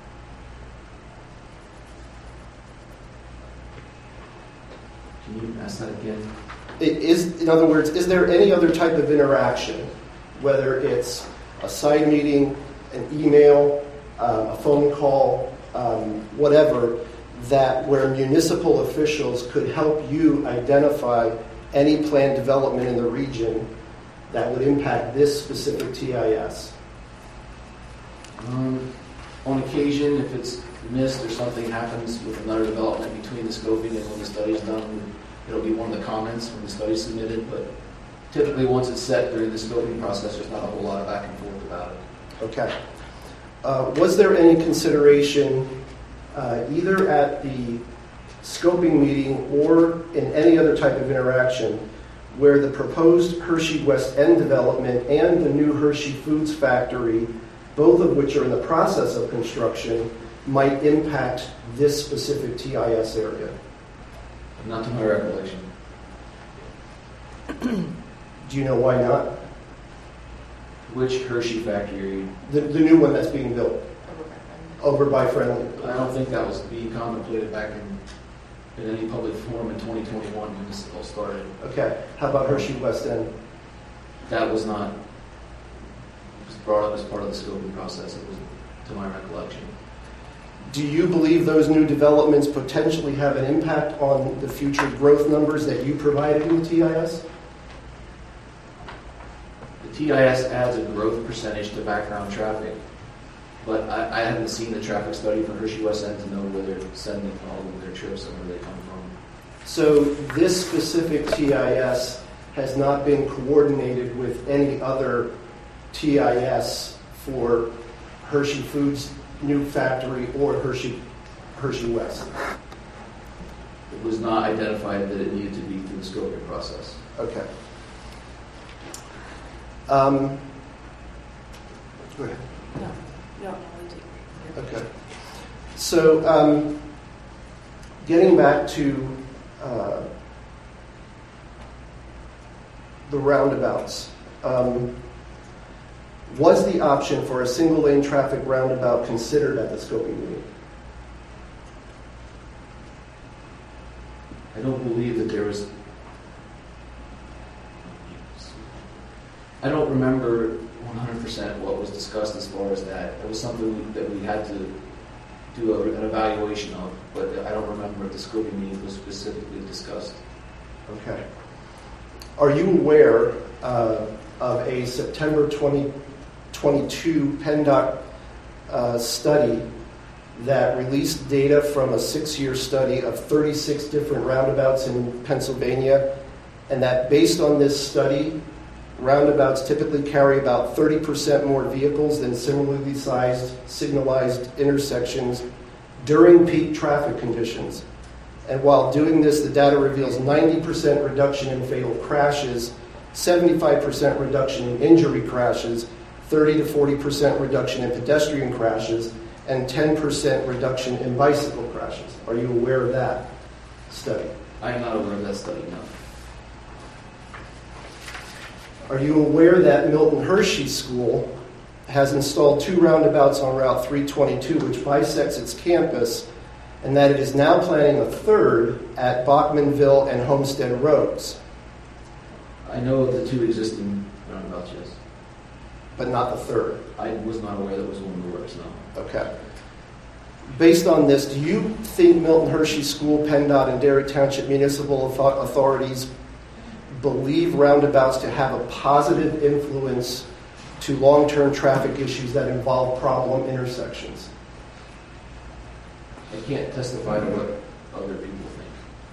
Can you ask that again?
In other words, is there any other type of interaction, whether it's a side meeting, an email, a phone call, whatever, that where municipal officials could help you identify any planned development in the region that would impact this specific TIS?
On occasion, if it's missed or something happens with another development between the scoping and when the study is done, it'll be one of the comments when the study is submitted, but typically once it's set during the scoping process, there's not a whole lot of back and forth about it.
Okay. Was there any consideration either at the scoping meeting or in any other type of interaction where the proposed Hershey West End development and the new Hershey Foods factory, both of which are in the process of construction, might impact this specific TIS area?
Not to my recollection.
Do you know why not?
Which Hershey factory?
The new one that's being built over by Friendly.
I don't think that was being contemplated back in any public forum in 2021 when this all started.
Okay. How about Hershey West End?
That was not. It was brought up as part of the scoping process. It was, to my recollection.
Do you believe those new developments potentially have an impact on the future growth numbers that you provided in the TIS?
The TIS adds a growth percentage to background traffic, but I haven't seen the traffic study for Hershey West End to know where they're sending all of their trips and where they come from.
So this specific TIS has not been coordinated with any other TIS for Hershey Foods new factory or Hershey West?
It was not identified that it needed to be through the scoping process.
Okay. Go ahead.
No,
Okay. So, getting back to the roundabouts, was the option for a single-lane traffic roundabout considered at the scoping meeting?
I don't believe that there was. I don't remember 100% what was discussed as far as that. It was something that we had to do an evaluation of, but I don't remember if the scoping meeting was specifically discussed.
Okay. Are you aware of a September 2022 PennDOT study that released data from a 6-year study of 36 different roundabouts in Pennsylvania, and that based on this study, roundabouts typically carry about 30% more vehicles than similarly sized signalized intersections during peak traffic conditions. And while doing this, the data reveals 90% reduction in fatal crashes, 75% reduction in injury crashes, 30 to 40% reduction in pedestrian crashes, and 10% reduction in bicycle crashes. Are you aware of that study?
I am not aware of that study, no.
Are you aware that Milton Hershey School has installed 2 roundabouts on Route 322, which bisects its campus, and that it is now planning a 3rd at Bachmanville and Homestead Roads,
I know of the 2 existing roundabouts, yes.
but not the 3rd?
I was not aware that was one of the works, no.
Okay. Based on this, do you think Milton Hershey School, PennDOT, and Derry Township municipal authorities believe roundabouts to have a positive influence to long-term traffic issues that involve problem intersections?
I can't testify to what other people think.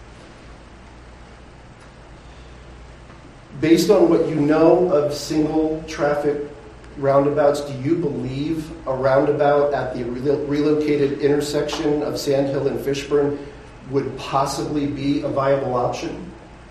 Based on what you know of single traffic roundabouts, do you believe a roundabout at the relocated intersection of Sand Hill and Fishburne would possibly be a viable option?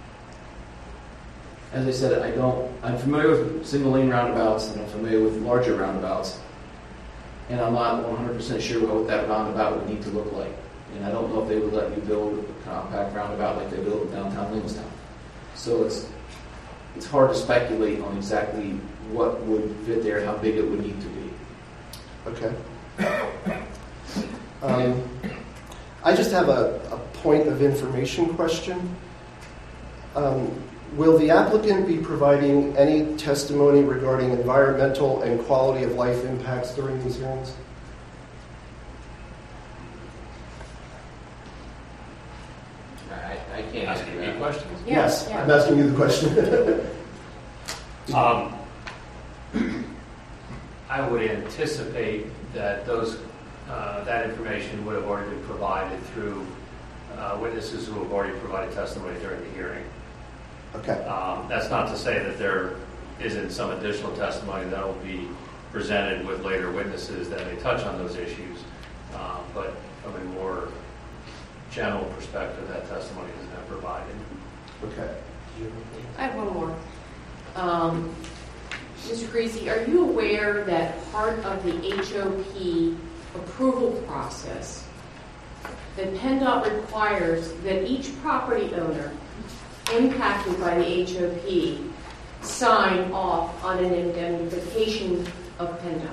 As I said, I'm familiar with single lane roundabouts and I'm familiar with larger roundabouts. And I'm not 100% sure what that roundabout would need to look like. And I don't know if they would let you build a compact roundabout like they built in downtown Lewistown. So it's hard to speculate on exactly what would fit there, how big it would need to be.
Okay. I just have a point of information question. Will the applicant be providing any testimony regarding environmental and quality of life impacts during these hearings?
I can't
Asking
answer
me
that.
questions?
Yes, I'm asking you the question.
I would anticipate that that information would have already been provided through witnesses who have already provided testimony during the hearing.
Okay.
That's not to say that there isn't some additional testimony that will be presented with later witnesses that may touch on those issues, but from a more general perspective, that testimony has been provided.
Okay.
I have one more. Mr. Creasy, are you aware that part of the HOP approval process, that PennDOT requires that each property owner impacted by the HOP sign off on an indemnification of PennDOT?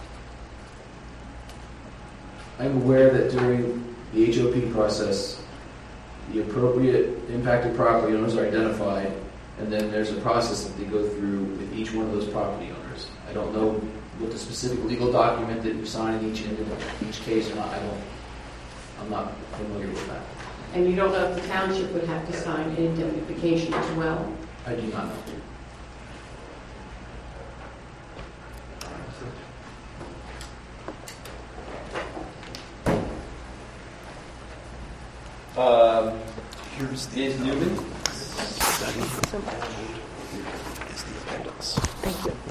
I'm aware that during the HOP process, the appropriate impacted property owners are identified, and then there's a process that they go through with each one of those property owners. I don't know what the specific legal document that you sign in each case or not. I'm not familiar with that.
And you don't know if the township would have to sign an indemnification as well?
I do not know.
Ms. Newman?
Thank you.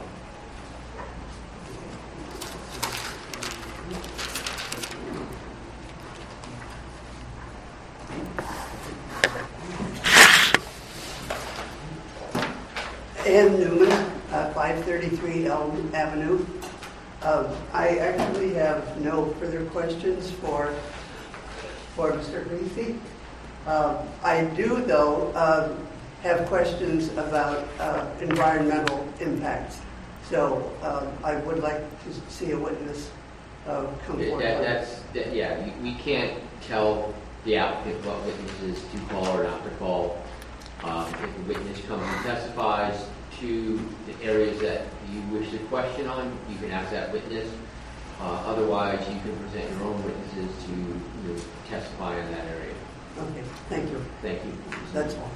Ann Newman, 533 Elm Avenue. I actually have no further questions for Mr. Creasy. I do, though, have questions about environmental impacts. So I would like to see a witness come forward.
We can't tell the applicant what witnesses to call or not to call. If a witness comes and testifies to the areas that you wish to question on, you can ask that witness. Otherwise, you can present your own witnesses to testify in that area.
Okay, thank you.
Thank you.
That's all.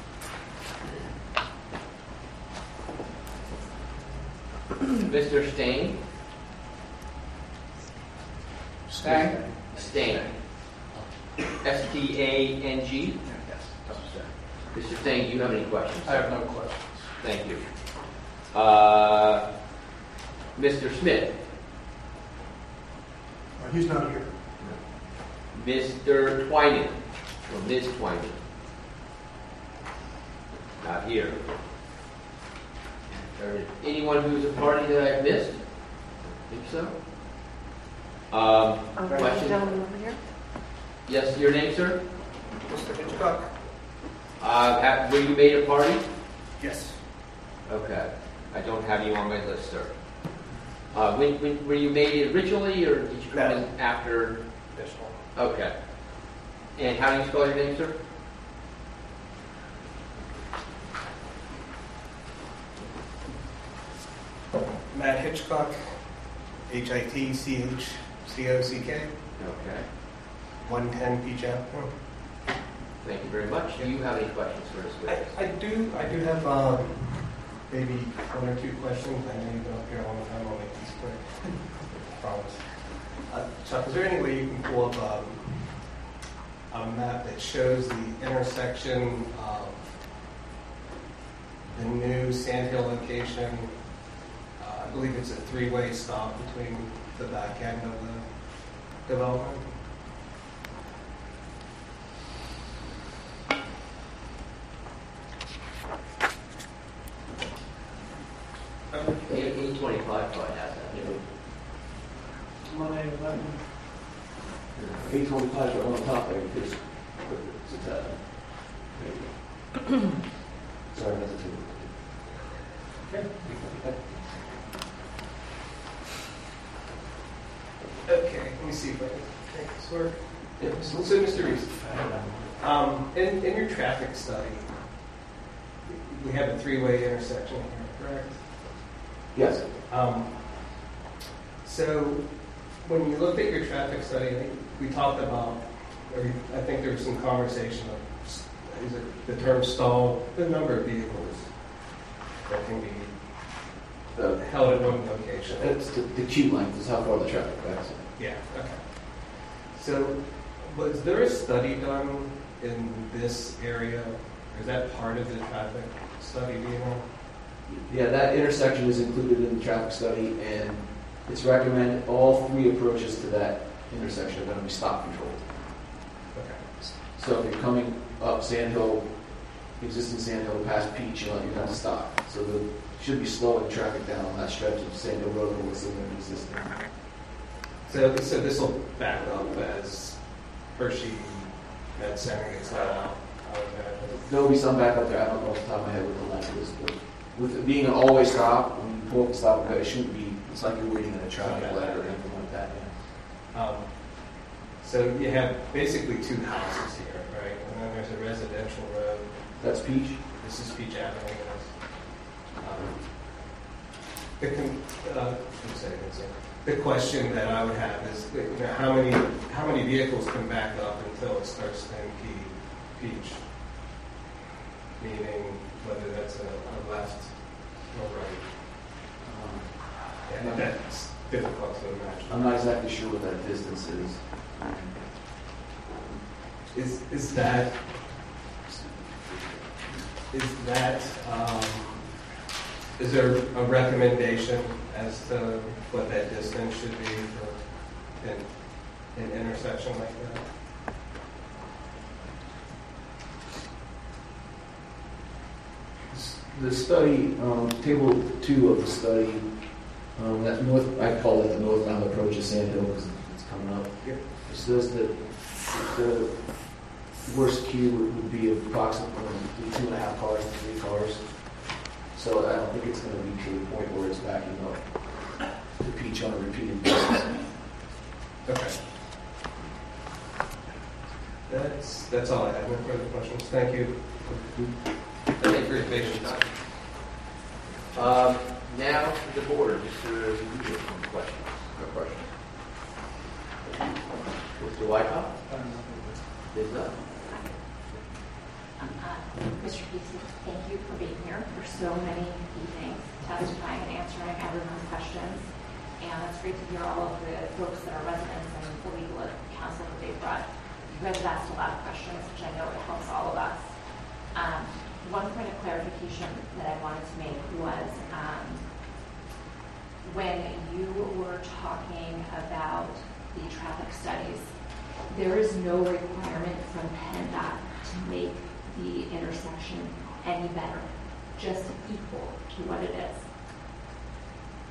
Mr. Stain?
Stang?
Stain. S-T-A-N-G?
Yes.
Mr. Stain, do you have any questions?
I have no questions.
Thank you. Mr. Smith?
He's not here.
Mr. Twining? Or Ms. Twining? Not here. Anyone who's a party that I missed? Think so? Question?
Gentleman over here.
Yes, your name, sir?
Mr. Hitchcock?
Were you made a party?
Yes.
Okay. I don't have you on my list, sir. When were you made originally, or did you come
No.
in after?
This one.
Okay. And how do you spell your name, sir?
Matt Hitchcock, Hitchcock,
Okay.
110 Peach Avenue.
Thank you very much. Do you have any questions for us? witness?
I do have maybe one or two questions. I know you've been up here a long time. I'll make these quick. Promise. Chuck, is there any way you can pull up a map that shows the intersection of the new Sandhill location? I believe it's a three-way stop between the back end of the development.
Okay. 825 probably has that.
825 are on top there, because it's a tab. Sorry, that's a two.
Okay, let me see if I can make this work. So, Mr. Reese, in your traffic study, we have a three-way intersection here, correct?
Yes.
So, when you looked at your traffic study, I think we talked about, or I think there was some conversation of, is it the term stall, the number of vehicles that can be held at one location.
It's the queue length is how far the traffic backs up.
Yeah, okay. So, was there a study done in this area? Or is that part of the traffic study, do you know?
Yeah, that intersection is included in the traffic study, and it's recommended all three approaches to that intersection are going to be stop controlled.
Okay.
So if you're coming up Sandhill, existing Sandhill past Peach, you have to stop. So there should be slowing traffic down on that stretch of Sandhill Road and what's in there existing.
So this will back up as Hershey Med Center gets let out.
There'll be some back up there. I don't know off the top of my head what the length is, but with it being an always stop, when you pull up and stop, it shouldn't be. It's like you're waiting in a traffic light or anything like that. Yeah.
So you have basically two houses here, right? And then there's a residential road.
That's Peach.
This is Peach Avenue. The question that I would have is, how many vehicles can back up until it starts to impede Peach? Meaning whether that's a left or right. Yeah, that's difficult to imagine.
I'm not exactly sure what that distance is.
Is there a recommendation as to what that distance should be for an intersection like that?
The study, table 2 of the study, that north, I call it the northbound approach of Sandhill because it's coming up.
Yep.
It says that the worst queue would be approximately 2.5 cars to 3 cars. So I don't think it's going to be to the point where it's backing up the Peach on a repeated basis.
Okay. That's all I have. No further questions. Thank you.
Thank you for your patience. Now to the board, Mr. Zucchini, some questions. No questions. Mr. Wyckoff? Ms. Nutt?
Mr. Casey, thank you for being here for so many evenings, testifying and answering everyone's questions. And it's great to hear all of the folks that are residents and the legal counsel that they've brought. You guys have asked a lot of questions, which I know it helps all of us. One point of clarification that I wanted to make was when you were talking about the traffic studies, there is no requirement from PennDOT to make the intersection any better, just equal to what it is.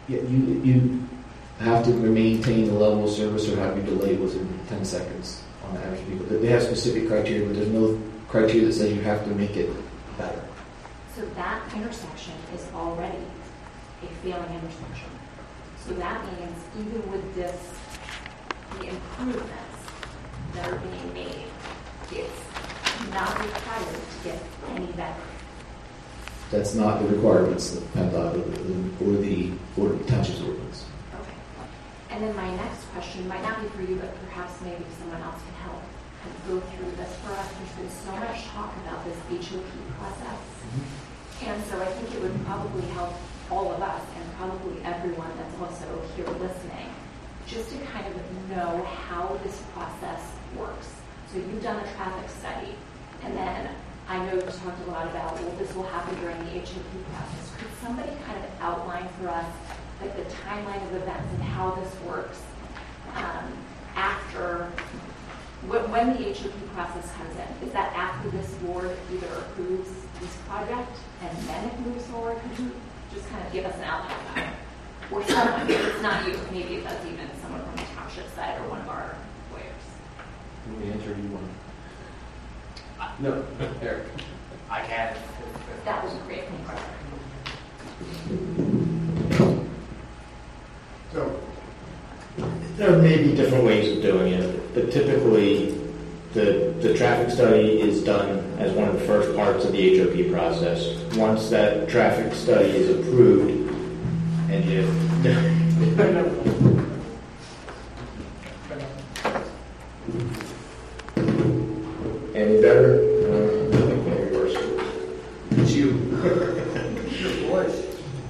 Yeah, you have to maintain the level of service or have your delay within 10 seconds on the average vehicle. They have specific criteria, but there's no criteria that says you have to make it better.
So that intersection is already a failing intersection. So that means even with the improvements that are being made, it's not required to get any better.
That's not the requirements of PennDOT or the township's ordinance.
Okay. And then my next question might not be for you, but perhaps maybe someone else can help kind of go through this for us. There's been so much talk about this HOP process. And so I think it would probably help all of us and probably everyone that's also here listening just to kind of know how this process works. So you've done a traffic study, and then I know you talked a lot about, well, this will happen during the HOP process. Could somebody kind of outline for us like the timeline of events and how this works after, when the HOP process comes in? Is that after this board either approves this project and then it moves forward? Could you just kind of give us an outline of that? Or someone, if it's not you, maybe that's even someone from the township side or one of our lawyers.
Let me answer you one.
No, Eric. I can.
That was great.
So there may be different ways of doing it, but typically the traffic study is done as one of the first parts of the HOP process. Once that traffic study is approved, and you any better? Maybe worse. It's you.
Your voice.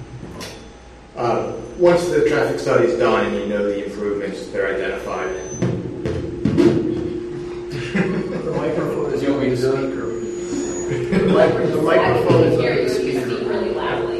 Once the traffic study is done and you know the improvements, they're identified.
The microphone is
You want me to
speaker.
speak?
The microphone is
Here,
on the
you
speaker.
speak really loudly.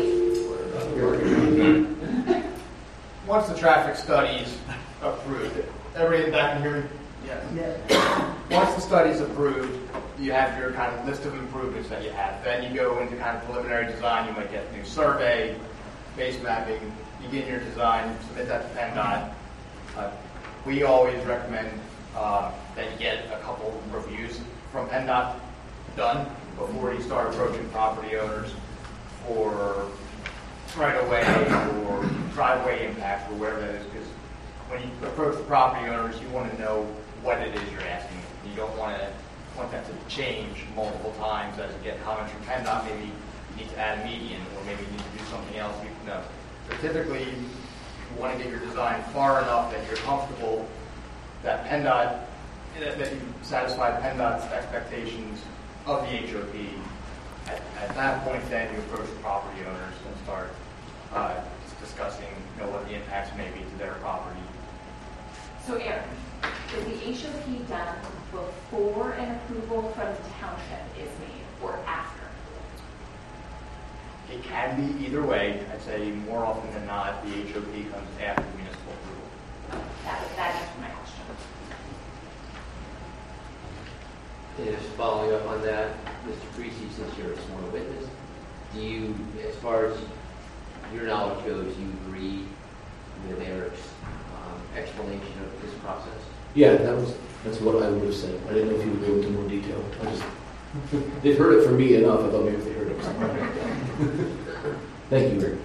Once the traffic study's approved, everybody in the back can hear me? Yes. Once the study's approved, you have your kind of list of improvements that you have. Then you go into kind of preliminary design. You might get a new survey, base mapping, begin your design, submit that to PennDOT. We always recommend that you get a couple reviews from PennDOT done before you start approaching property owners for right-of-way or driveway impact or wherever that is, because when you approach the property owners, you want to know what it is you're asking. You don't want that to change multiple times as you get comments from PennDOT. Maybe you need to add a median, or maybe you need to do something else. So typically, you want to get your design far enough that you're comfortable that PennDOT, that you satisfy PennDOT's expectations of the HOP. At that point, then you approach the property owners and start discussing, what the impacts may be to their property.
So Aaron, is the HOP done before an approval from the township is made or after?
It can be either way. I'd say more often than not, the HOP comes after municipal approval.
That answers my question.
And just following up on that, Mr. Creasy, since you're a sworn witness, do you, as far as your knowledge goes, you agree with Eric's explanation of this process?
Yeah, that's what I would have said. I didn't know if you would go into more detail. They've heard it from me enough. I thought maybe they heard it from somebody. Thank you, Rick.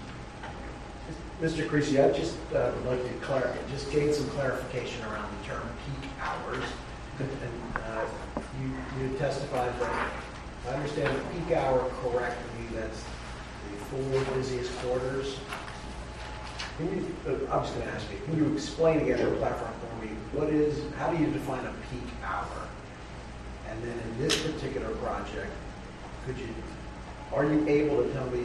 Mr. Creasy, I'd just would like to just gain some clarification around the term peak hours. And you testified that, if I understand the peak hour correctly, that's the 4 busiest quarters. I'm just going to ask you, can you explain again the platform for me? How do you define a peak hour? And then in this particular project, are you able to tell me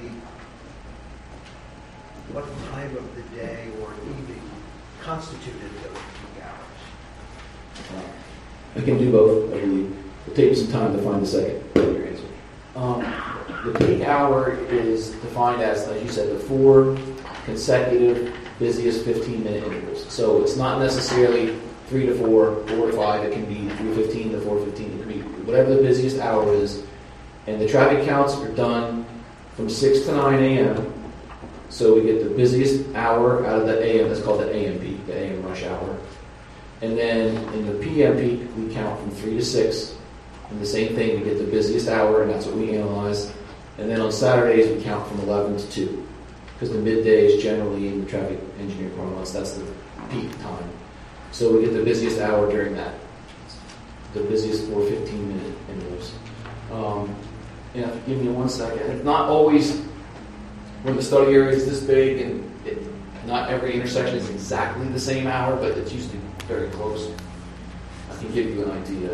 what time of the day or evening constituted those peak hours?
I can do both, I believe. It'll take me some time to find the second part of your answer. The peak hour is defined as you said, the 4 consecutive busiest 15-minute intervals. So it's not necessarily 3 to 4, 4 to 5. It can be 3:15 to 4:15. It can be whatever the busiest hour is. And the traffic counts are done from 6 to 9 a.m. So we get the busiest hour out of the AM, that's called the AM peak, the AM rush hour. And then in the PM peak, we count from 3 to 6. And the same thing, we get the busiest hour, and that's what we analyze. And then on Saturdays, we count from 11 to 2. Because the midday is generally in the traffic engineer parlance, that's the peak time. So we get the busiest hour during that. The busiest for 15-minute intervals. And if you give me 1 second, it's not always when the study area is this big, and not every intersection is exactly the same hour, but it's usually very close. I can give you an idea.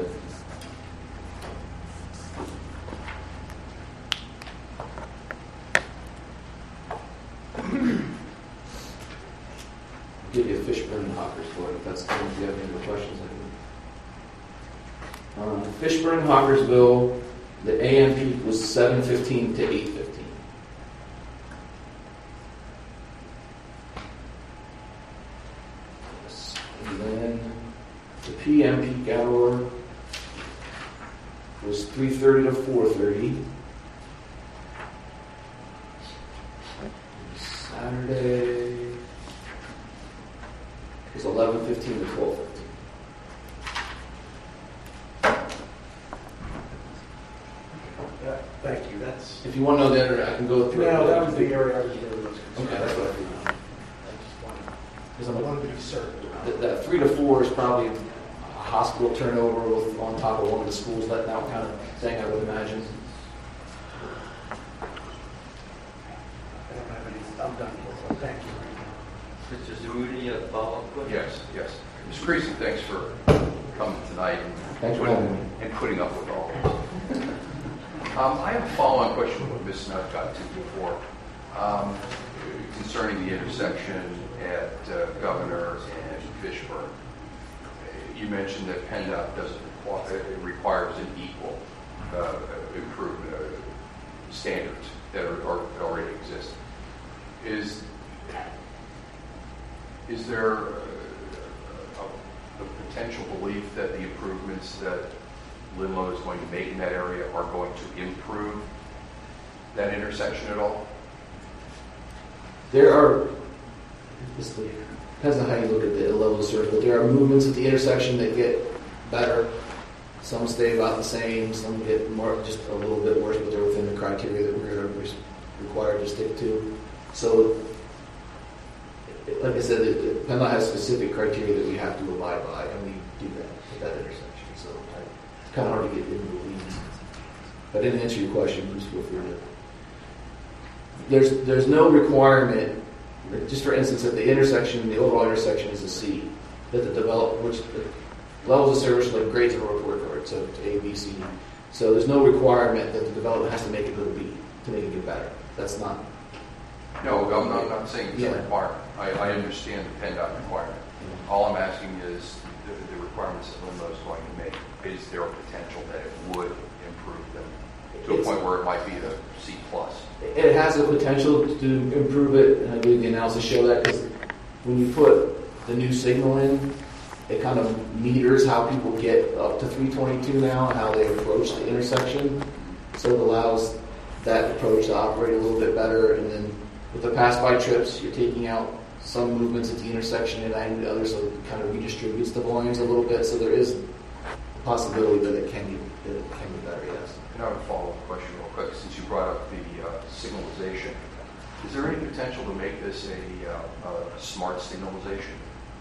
I'll give you a Fishburne and Hawkersville if that's the one. If you have any more questions, Fishburne and Hawkersville, the AM peak was 7:15 to 8:15. And then the PM peak hour was 3:30 to 4:30. Saturday was 11:15 to 12:15.
Thank you, that's...
If you want to know the other, I can go through it.
No, that was the area I was really most concerned.
Okay, that's what I figured.
Because I wanted to be certain.
That 3 to 4 is probably a hospital turnover with, on top of one of the schools letting out kind of thing, I would imagine.
I don't have any, I'm done. Thank you.
Mr. Zamudi, a follow-up question?
Yes. Ms. Creasy, thanks for coming tonight
Thanks for having me.
and putting up with all this. I have a follow-on question to what Ms. Nutt got to before concerning the intersection at Governor and Fishburne. You mentioned that PennDOT doesn't require, it requires an equal improvement standards that already exist. Is there a potential belief that the improvements that Linlow is going to make in that area are going to improve that intersection at all?
There are, depends on how you look at the level of service, but there are movements at the intersection that get better. Some stay about the same, some get more, just a little bit worse, but they're within the criteria that we're required to stick to. So, like I said, PennDOT has specific criteria that we have to abide by, and we do that at that intersection. So it's kind of hard to get into the weeds. But I didn't answer your question, please feel free to. There's no requirement, just for instance, at the intersection, the overall intersection is a C, that the which the levels of service like grades of a report card, so to A, B, C. So there's no requirement that the development has to make it go to B to make it get better. That's not.
No, I'm not saying it's a requirement. I understand the PennDOT requirement. All I'm asking is the requirements that Linlow is going to make. Is there a potential that it would improve them to a point where it might be the C+?
It has the potential to improve it, and I believe the analysis show that, because when you put the new signal in, it kind of meters how people get up to 322 now and how they approach the intersection. So it allows that approach to operate a little bit better. And then with the pass-by trips, you're taking out some movements at the intersection and adding the others, so it kind of redistributes the volumes a little bit. So there is a possibility that it can be better, yes.
And I have a follow-up question real quick, since you brought up the signalization. Is there any potential to make this a smart signalization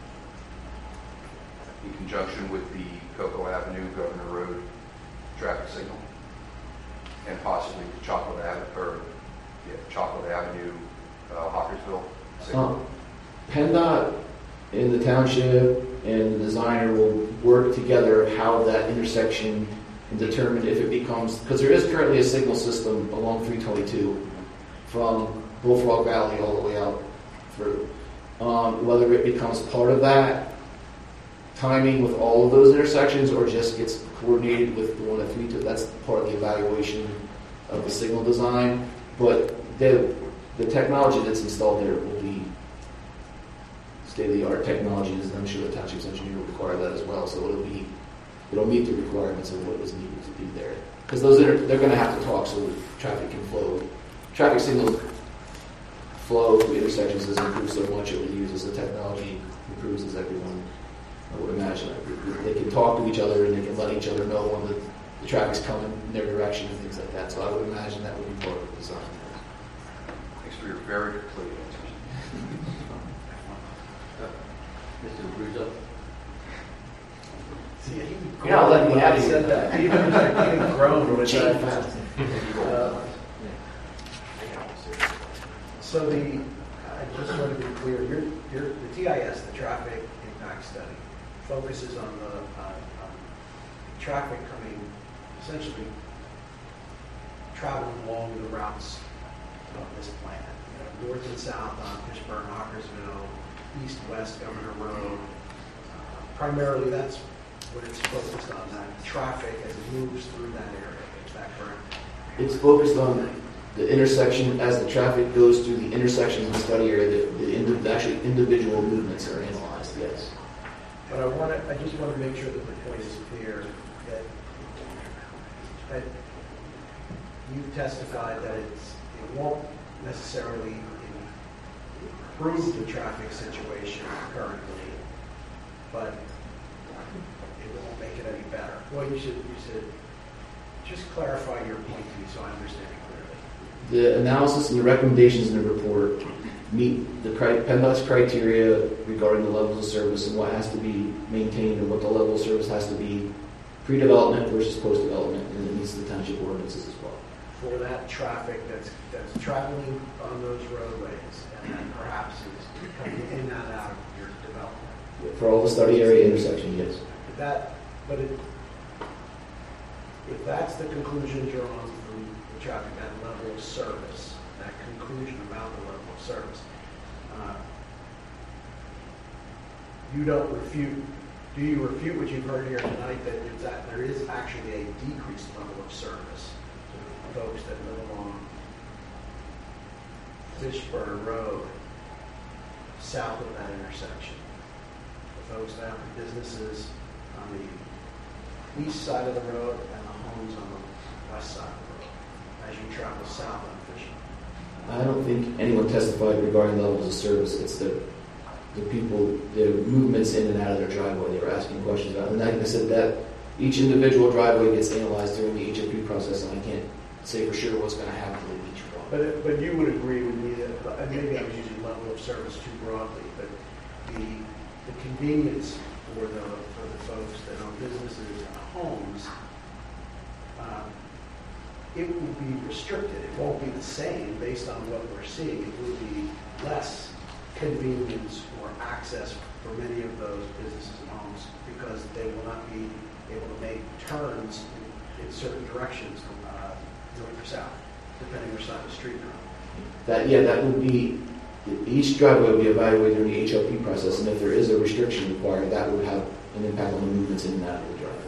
in conjunction with the Cocoa Avenue, Governor Road traffic signal, and possibly Chocolate Avenue, Hawkersville signal?
PennDOT and the township and the designer will work together how that intersection and determine if it becomes, because there is currently a signal system along 322 from Bullfrog Valley all the way out through. Whether it becomes part of that timing with all of those intersections or just gets coordinated with the one at 322, that's part of the evaluation of the signal design. But the technology that's installed there will be state-of-the-art technology, and I'm sure the township's engineer will require that as well. So it'll meet the requirements of what is needed to be there. Because they're going to have to talk so the traffic can flow. Traffic signals flow through intersections has improved so much over the years as the technology improves, as everyone I would imagine. They can talk to each other and they can let each other know when the traffic's coming in their direction and things like that. So I would imagine that would be part of the design.
Thanks for your very complete answers.
Mr. Abruzzo?
See, he
You're not letting me out of here.
said that. He was getting grown with that. So I just want to be clear, the TIS, the traffic impact study, focuses on the traffic coming, essentially traveling along the routes of this plan. North and south on Fishburne, Hawkersville, east, west, Governor Road. Primarily, that's what it's focused on, that traffic as it moves through that area. Is that correct?
It's focused on the intersection as the traffic goes through the intersection in the study area. The actual individual movements are analyzed. Yes.
But I just want to make sure that the point is clear that you've testified that it won't necessarily improve the traffic situation currently, but it won't make it any better. Well, you should just clarify your point to me so I understand it clearly.
The analysis and the recommendations in the report meet the PennDOT's criteria regarding the levels of service and what has to be maintained and what the level of service has to be pre-development versus post-development, and it meets the township ordinances as well.
For that traffic that's traveling on those roadways and then perhaps is coming in and out of your development.
For all the study area intersections, yes.
If that's the conclusion drawn from the traffic, that level of service, that conclusion about the level of service, you don't refute. Do you refute what you've heard here tonight, that there is actually a decreased level of service to folks that live along Fishburne Road, south of that intersection? The folks that have the businesses on the east side of the road and the homes on the west side of the road as you travel south on Fishburne?
I don't think anyone testified regarding levels of service. It's the people, the movements in and out of their driveway they were asking questions about. And like I said, that each individual driveway gets analyzed during the HOP process, and I can't say for sure what's going to happen with each one.
But you would agree with me that, and maybe I was using level of service too broadly, but the convenience for the folks that own businesses and homes, it would be restricted. It won't be the same based on what we're seeing. It would be less convenience or access for many of those businesses and homes because they will not be able to make turns in certain directions, north or south, depending which side of the street they're on.
That would be, each driveway would be evaluated during the HOP process, and if there is a restriction required, that would have an impact on the movements in and out of the driveway.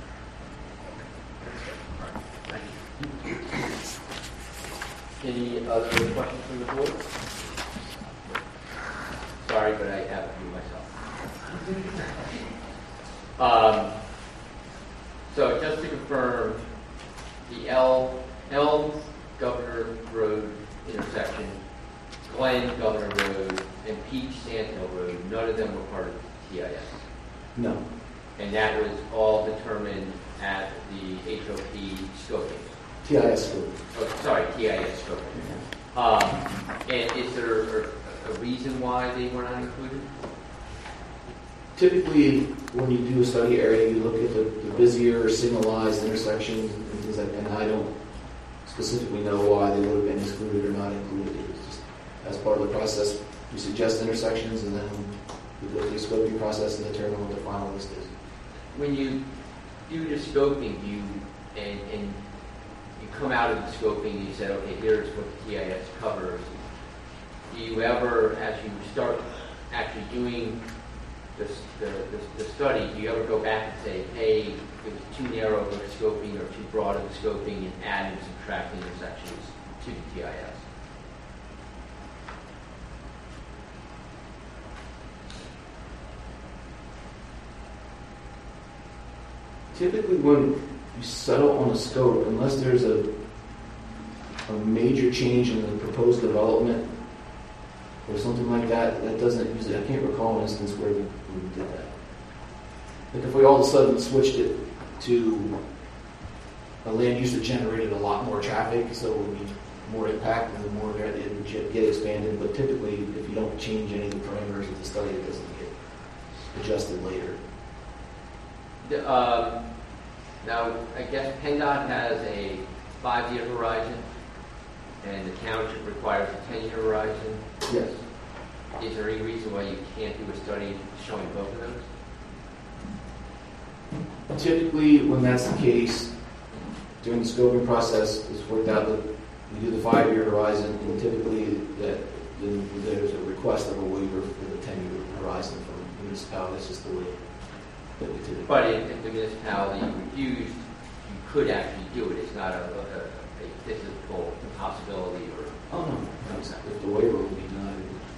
Any other questions from the board? Sorry, but I have a few myself. So just to confirm, the Elms Governor Road intersection, Glen Governor Road, and Peach Sandhill Road, none of them were part of TIS?
No.
And that was all determined at the HOP scoping?
TIS scope.
Oh, sorry, TIS scoping. And is there a reason why they were not included?
Typically, when you do a study area, you look at the busier signalized intersections and things like that, and I don't specifically know why they would have been excluded or not included. It's just as part of the process, we suggest intersections, and then we go through the scoping process and determine what the final list is.
When you do the scoping, and you come out of the scoping and you said, okay, here's what the TIS covers. Do you ever, as you start actually doing the study, do you ever go back and say, hey, it was too narrow of a scoping or too broad of a scoping, and add and subtract intersections to the TIS?
Typically, when you settle on a scope, unless there's a major change in the proposed development, or something like that, that doesn't use it. I can't recall an instance where we did that. Like if we all of a sudden switched it to a land use that generated a lot more traffic, so it would be more impact and the more it would get expanded. But typically, if you don't change any of the parameters of the study, it doesn't get adjusted later.
Now, I guess PennDOT has a 5-year horizon, and the township requires a 10-year horizon.
Yes.
Is there any reason why you can't do a study showing both of those?
Typically, when that's the case, during the scoping process, it's worked out that we do the 5-year horizon, and typically there's a request of a waiver for the 10-year horizon from the municipality. That's just the way that we typically.
But if the municipality refused, you could actually do it. It's not a physical impossibility or.
Oh no, no, exactly. If the waiver would be denied, we would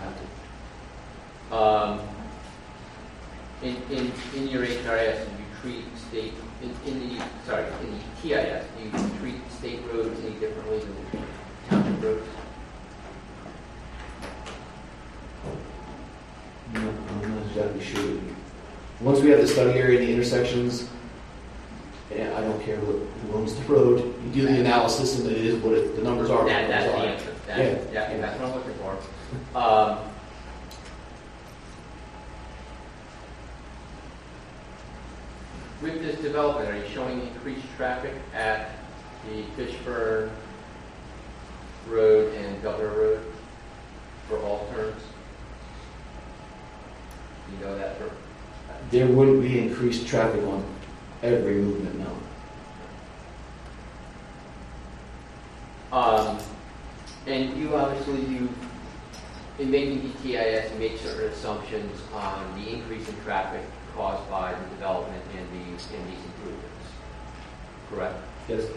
have to.
In your HRS, you treat state in the TIS, you treat state roads any differently than township roads?
No, I'm not exactly sure. Once we have the study area and the intersections, I don't care who owns the road. You do the analysis, and it is what the numbers are.
That's the answer. That's what I'm looking for. With this development, are you showing increased traffic at the Fishburne Road and Governor Road for all turns? You know that for?
There wouldn't be increased traffic on every movement, no.
And you obviously, in making the TIS, you make certain assumptions on the increase in traffic caused by the development and these improvements, correct?
Yes.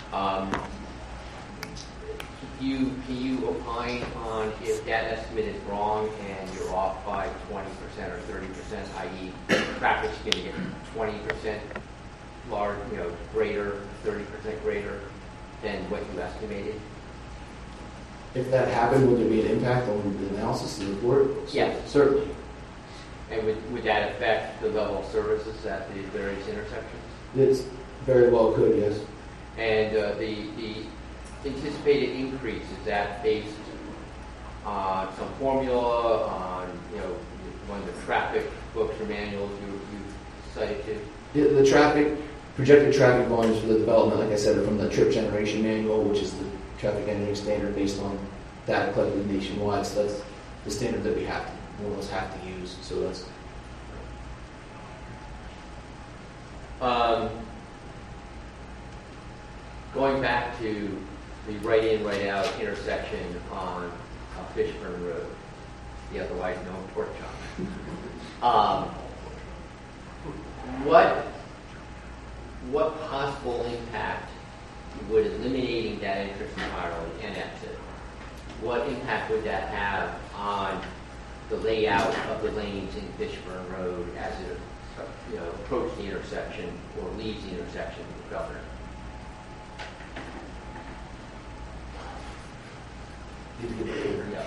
Can you opine on if that estimate is wrong and you're off by 20% or 30%, i.e. traffic's going to get 20% large, greater, 30% greater than what you estimated?
If that happened, would there be an impact on the analysis of the report?
Yes.
Certainly.
And would that affect the level of services at the various intersections?
It very well could, yes.
And the anticipated increase, is that based on some formula, on one of the traffic books or manuals you cited to?
The projected traffic volumes for the development, like I said, are from the trip generation manual, which is the traffic engineering standard based on data collected nationwide. So that's the standard that we more or less have to use. So that's.
Going back to the right-in, right-out intersection on Fishburne Road, the otherwise known pork chop. What possible impact would eliminating that entrance entirely and exit, what impact would that have on the layout of the lanes in Fishburne Road as it approaches the intersection or leaves the intersection with Governor? Yeah.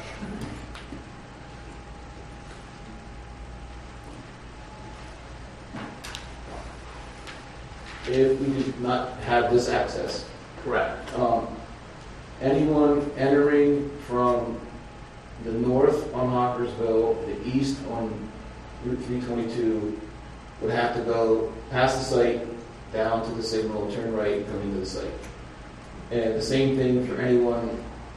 If we did not have this access.
Correct.
Anyone entering from the north on Hawkersville, the east on Route 322, would have to go past the site, down to the signal, turn right, and come into the site. And the same thing for anyone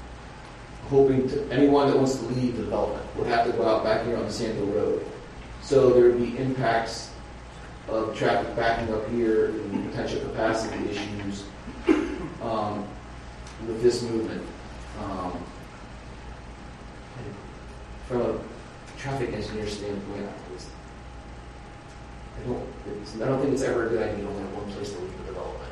that wants to leave the development would have to go out back here on the Sandhill Road. So there would be impacts of traffic backing up here and potential capacity issues with this movement. From a traffic engineer standpoint, I don't think it's ever a good idea to only have one place to leave the development.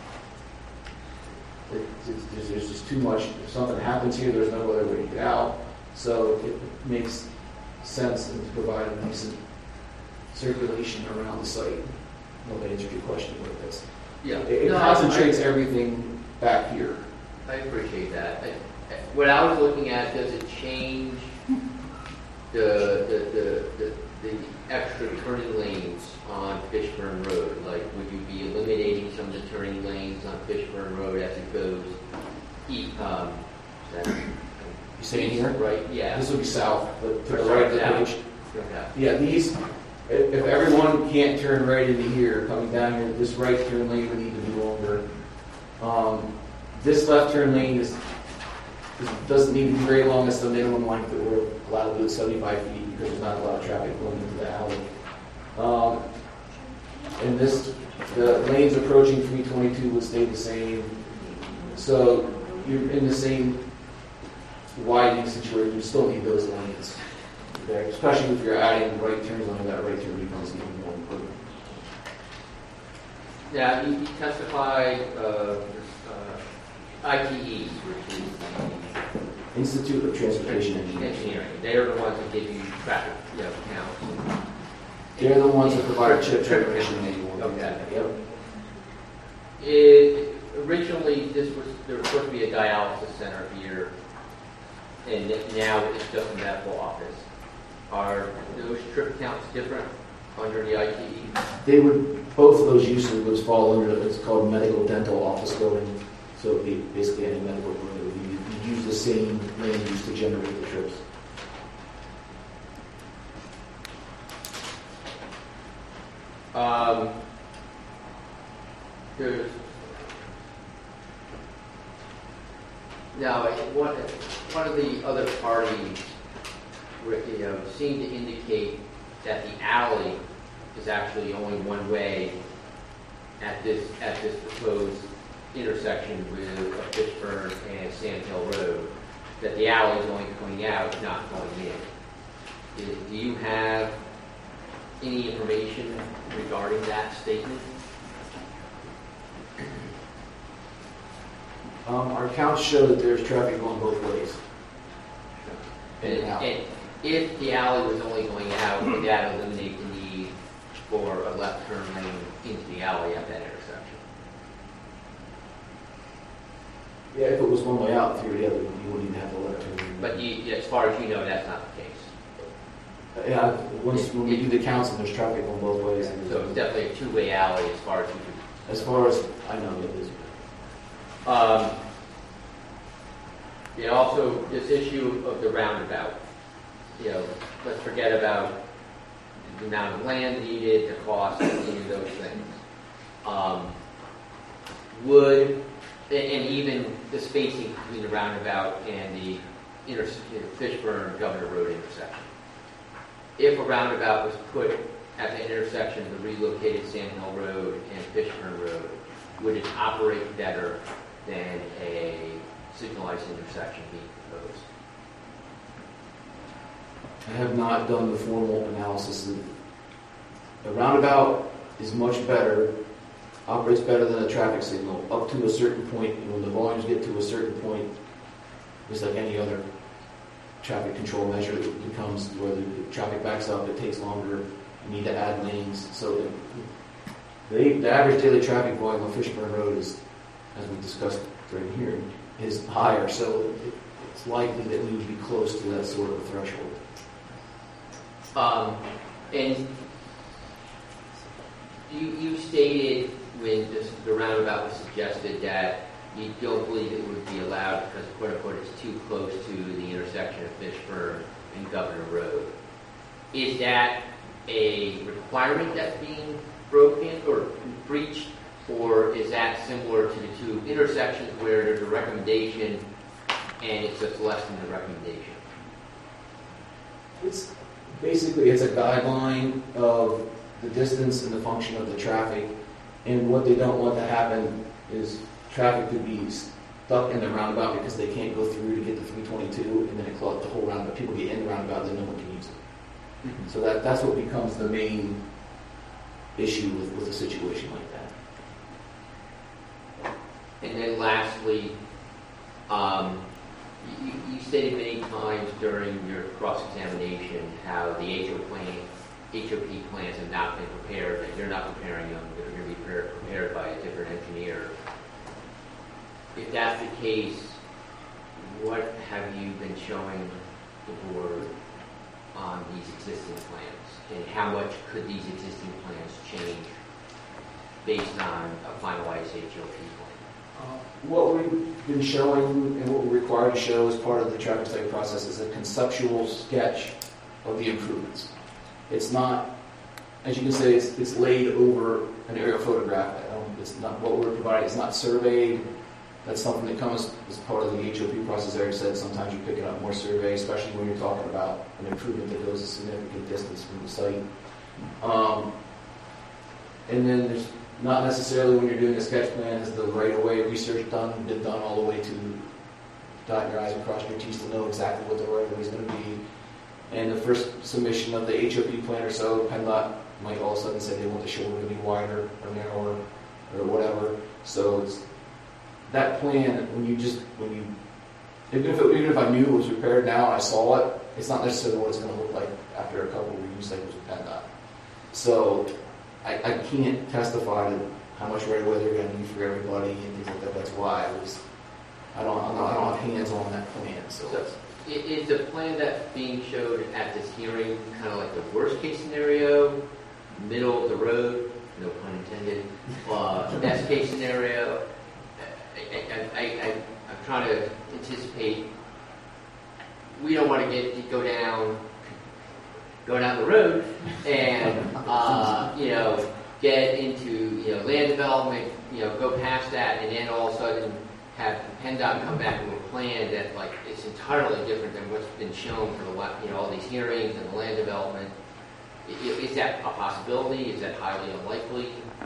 There's just too much. If something happens here, there's no other way to get out. So it makes sense to provide a decent circulation around the site. Nobody answered your question with this.
Yeah.
It concentrates everything back here.
I appreciate that. What I was looking at, does it change the extra turning lanes on Fishburne Road? Like, would you be eliminating some of the turning lanes on Fishburne Road as it goes east?
You saying here?
Right, yeah.
This will be south, but to the
Sorry,
right of the
south.
page.
Okay.
Yeah, these, if everyone can't turn right into here, coming down here, this right turn lane would need to be longer. This left turn lane doesn't need to be very long. It's the minimum length that we're allowed to do, 75 feet, because there's not a lot of traffic going into the alley. And the lanes approaching 322 would stay the same. So you're in the same widening situation. You still need those lanes there, especially if you're adding right turns on that right turn becomes even more important.
Yeah, you testify ITEs, which is
Institute of Transportation Engineers.
engineering. They are the ones that give you traffic, counts.
They're the ones that provide a chip generation manual.
Okay.
Yep.
Originally, there was supposed to be a dialysis center here, and now it's just a medical office. Are those trip counts different under the ITE?
Both of those uses would fall under what's called medical dental office building. So it'd be basically any medical building. You use the same land use to generate the trips.
There's now one of the other parties seemed to indicate that the alley is actually only one way at this proposed intersection with Fishburne and Sand Hill Road. That the alley is only going out, not going in. Do you have any information regarding that statement?
Our counts show that there's traffic going both ways.
And if the alley was only going out, would that eliminate the need for a left turn lane into the alley at that intersection?
Yeah, if it was one way out through the other, you wouldn't even have the left turn.
But as far as you know, that's not the case.
Yeah, when we do the counts and there's traffic on both ways.
So it's definitely a two-way alley as far as you can.
As far as I know, it is.
Also, this issue of the roundabout. Let's forget about the amount of land needed, the cost, any of those things. And even the spacing between the roundabout and the Fishburne Governor Road intersection. If a roundabout was put at the intersection of the relocated Sand Hill Road and Fishburne Road, would it operate better than a signalized intersection being proposed?
I have not done the formal analysis. A roundabout is much better, operates better than a traffic signal up to a certain point. And when the volumes get to a certain point, just like any other traffic control measure, it becomes where the traffic backs up, it takes longer, you need to add lanes. So the average daily traffic volume on Fishburne Road is, as we discussed during here, is higher. So it's likely that we would be close to that sort of a threshold.
And you stated when the roundabout was suggested that you don't believe it would be allowed because, quote unquote, it's too close to the intersection of Fishburne and Governor Road. Is that a requirement that's being broken or breached, or is that similar to the two intersections where there's a recommendation and it's just less than the recommendation?
It's basically a guideline of the distance and the function of the traffic, and what they don't want to happen is traffic to be stuck in the roundabout because they can't go through to get to 322, and then it clogs the whole roundabout. People get in the roundabout, then no one can use it. Mm-hmm. So that's what becomes the main issue with a situation like that.
And then lastly, you stated many times during your cross-examination how the HOP plans have not been prepared, that you're not preparing them, they're going to be prepared by a different engineer. If that's the case, what have you been showing the board on these existing plans? And how much could these existing plans change based on a finalized HOP plan?
What we've been showing and what we're required to show as part of the traffic study process is a conceptual sketch of the improvements. It's not, as you can say, it's laid over an aerial photograph. It's not what we're providing. It's not surveyed. That's something that comes as part of the HOP process. Eric said sometimes you pick it up more survey, especially when you're talking about an improvement that goes a significant distance from the site. And then there's not necessarily when you're doing a sketch plan is the right-of-way research been done all the way to dot your I's and cross your T's to know exactly what the right-of-way is going to be. And the first submission of the HOP plan or so, PennDOT might all of a sudden say they want the shoulder to be wider or narrower or whatever. So it's that plan, even if I knew it was repaired now and I saw it, it's not necessarily what it's going to look like after a couple of reuse cycles with PennDOT. So I can't testify to how much right away they're going to need for everybody and things like that. That's why I don't have hands on that plan. So
is the plan that's being showed at this hearing kind of like the worst case scenario, middle of the road, no pun intended, best case scenario? I'm trying to anticipate. We don't want to go down the road and get into land development, go past that, and then all of a sudden have PennDOT come back with a plan that it's entirely different than what's been shown for the all these hearings and the land development. Is that a possibility? Is that highly unlikely?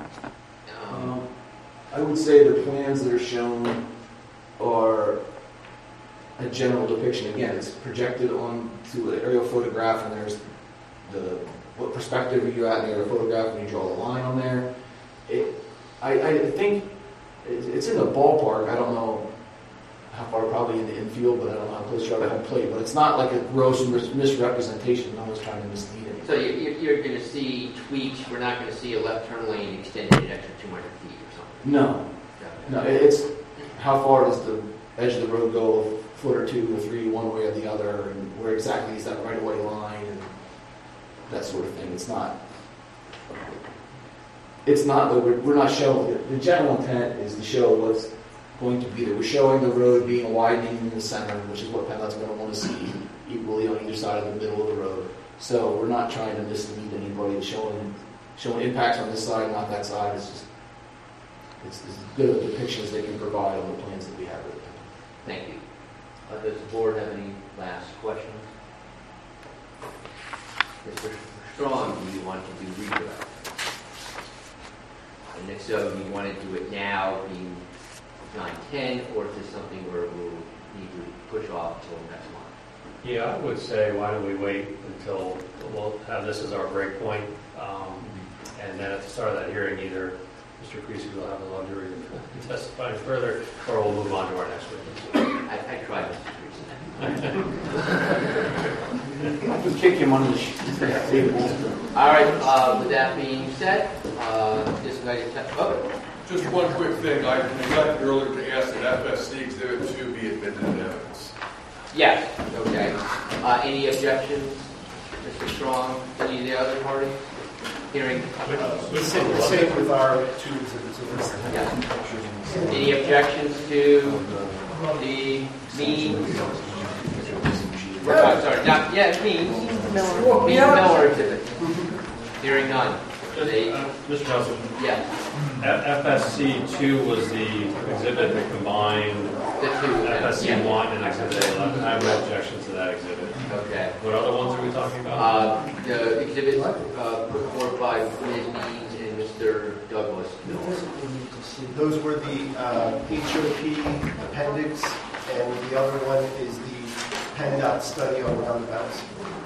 I would say the plans that are shown are a general depiction. Again, it's projected onto an aerial photograph, and there's what perspective are you at in the aerial photograph when you draw the line on there. I think it's in the ballpark. I don't know how far, probably in the infield, but I don't know how close you are to home plate. But it's not like a gross misrepresentation. No one's trying to mislead anything.
So you're going to see tweaks. We're not going to see a left turn lane extended an extra 200 feet or something.
No. It's how far does the edge of the road go, a foot or 2 or 3, one way or the other, and where exactly is that right-of-way line, and that sort of thing. It's not that we're not showing it. The general intent is to show what's going to be there. We're showing the road being widening in the center, which is what PennDOT's going to want to see equally on either side of the middle of the road. So we're not trying to mislead anybody. Showing impacts on this side, not that side. It's as good a depiction as they can provide on the plans that we have with them.
Thank you. Does the board have any last questions? Mr. Strong, do you want to do redirect? And if so, do you want to do it now, being 9/10, or is this something where we'll need to push off until next month?
Yeah, I would say, why don't we wait until we'll have this as our break point, and then at the start of that hearing, either Mr. Creasy will have the luxury of testifying further, or we'll move on to our next witness.
I tried, Mr. Creasy.
I can kick him on the table.
All right, with that being said, this item,
Just one quick thing. I neglected earlier to ask that FSC Exhibit 2 be admitted into evidence.
Yes, okay. Any objections, Mr. Strong? Any of the other parties? Hearing.
Same with our 2 exhibits.
Yeah. Any objections to the means? I'm sorry, means Miller exhibit. Hearing none.
Mr. Johnson.
Yes.
FSC 2 was the exhibit that combined
the 2
FSC 1 and Exhibit 11. I have no objections to that exhibit.
Okay.
What other ones are we talking about?
The exhibits put forward by Ms. Means and Mr. Douglas.
Those were the HOP appendix, and the other one is the PennDOT study on roundabouts.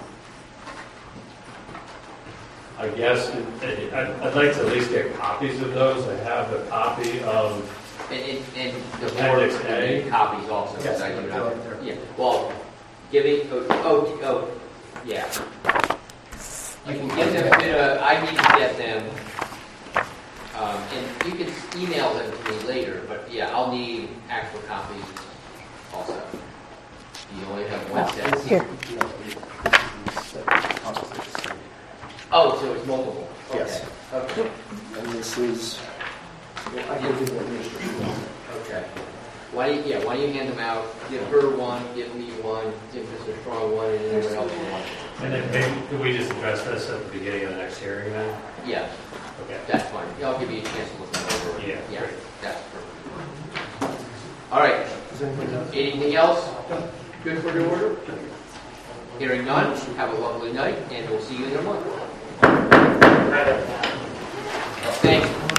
I guess I'd like to at least get copies of those. I have a copy of
and the
Appendix
board
A.
copies also.
Yes,
I do
they're
not.
right there.
Yeah. Well, yeah. You can get them. I need to get them, and you can email them to me later. But yeah, I'll need actual copies also. You only have one set.
Here.
why don't you hand them out, give her one, give me one, give Mr. Strong one, and anyone else one.
And then maybe, could we just address this at the beginning of the next hearing then?
Yeah,
Okay.
that's fine. I'll give you a chance to look them over.
Yeah,
Yeah,
great.
that's perfect. All right,
Does anybody else?
anything else? Good for the order? Hearing none, have a lovely night, and we'll see you in a month.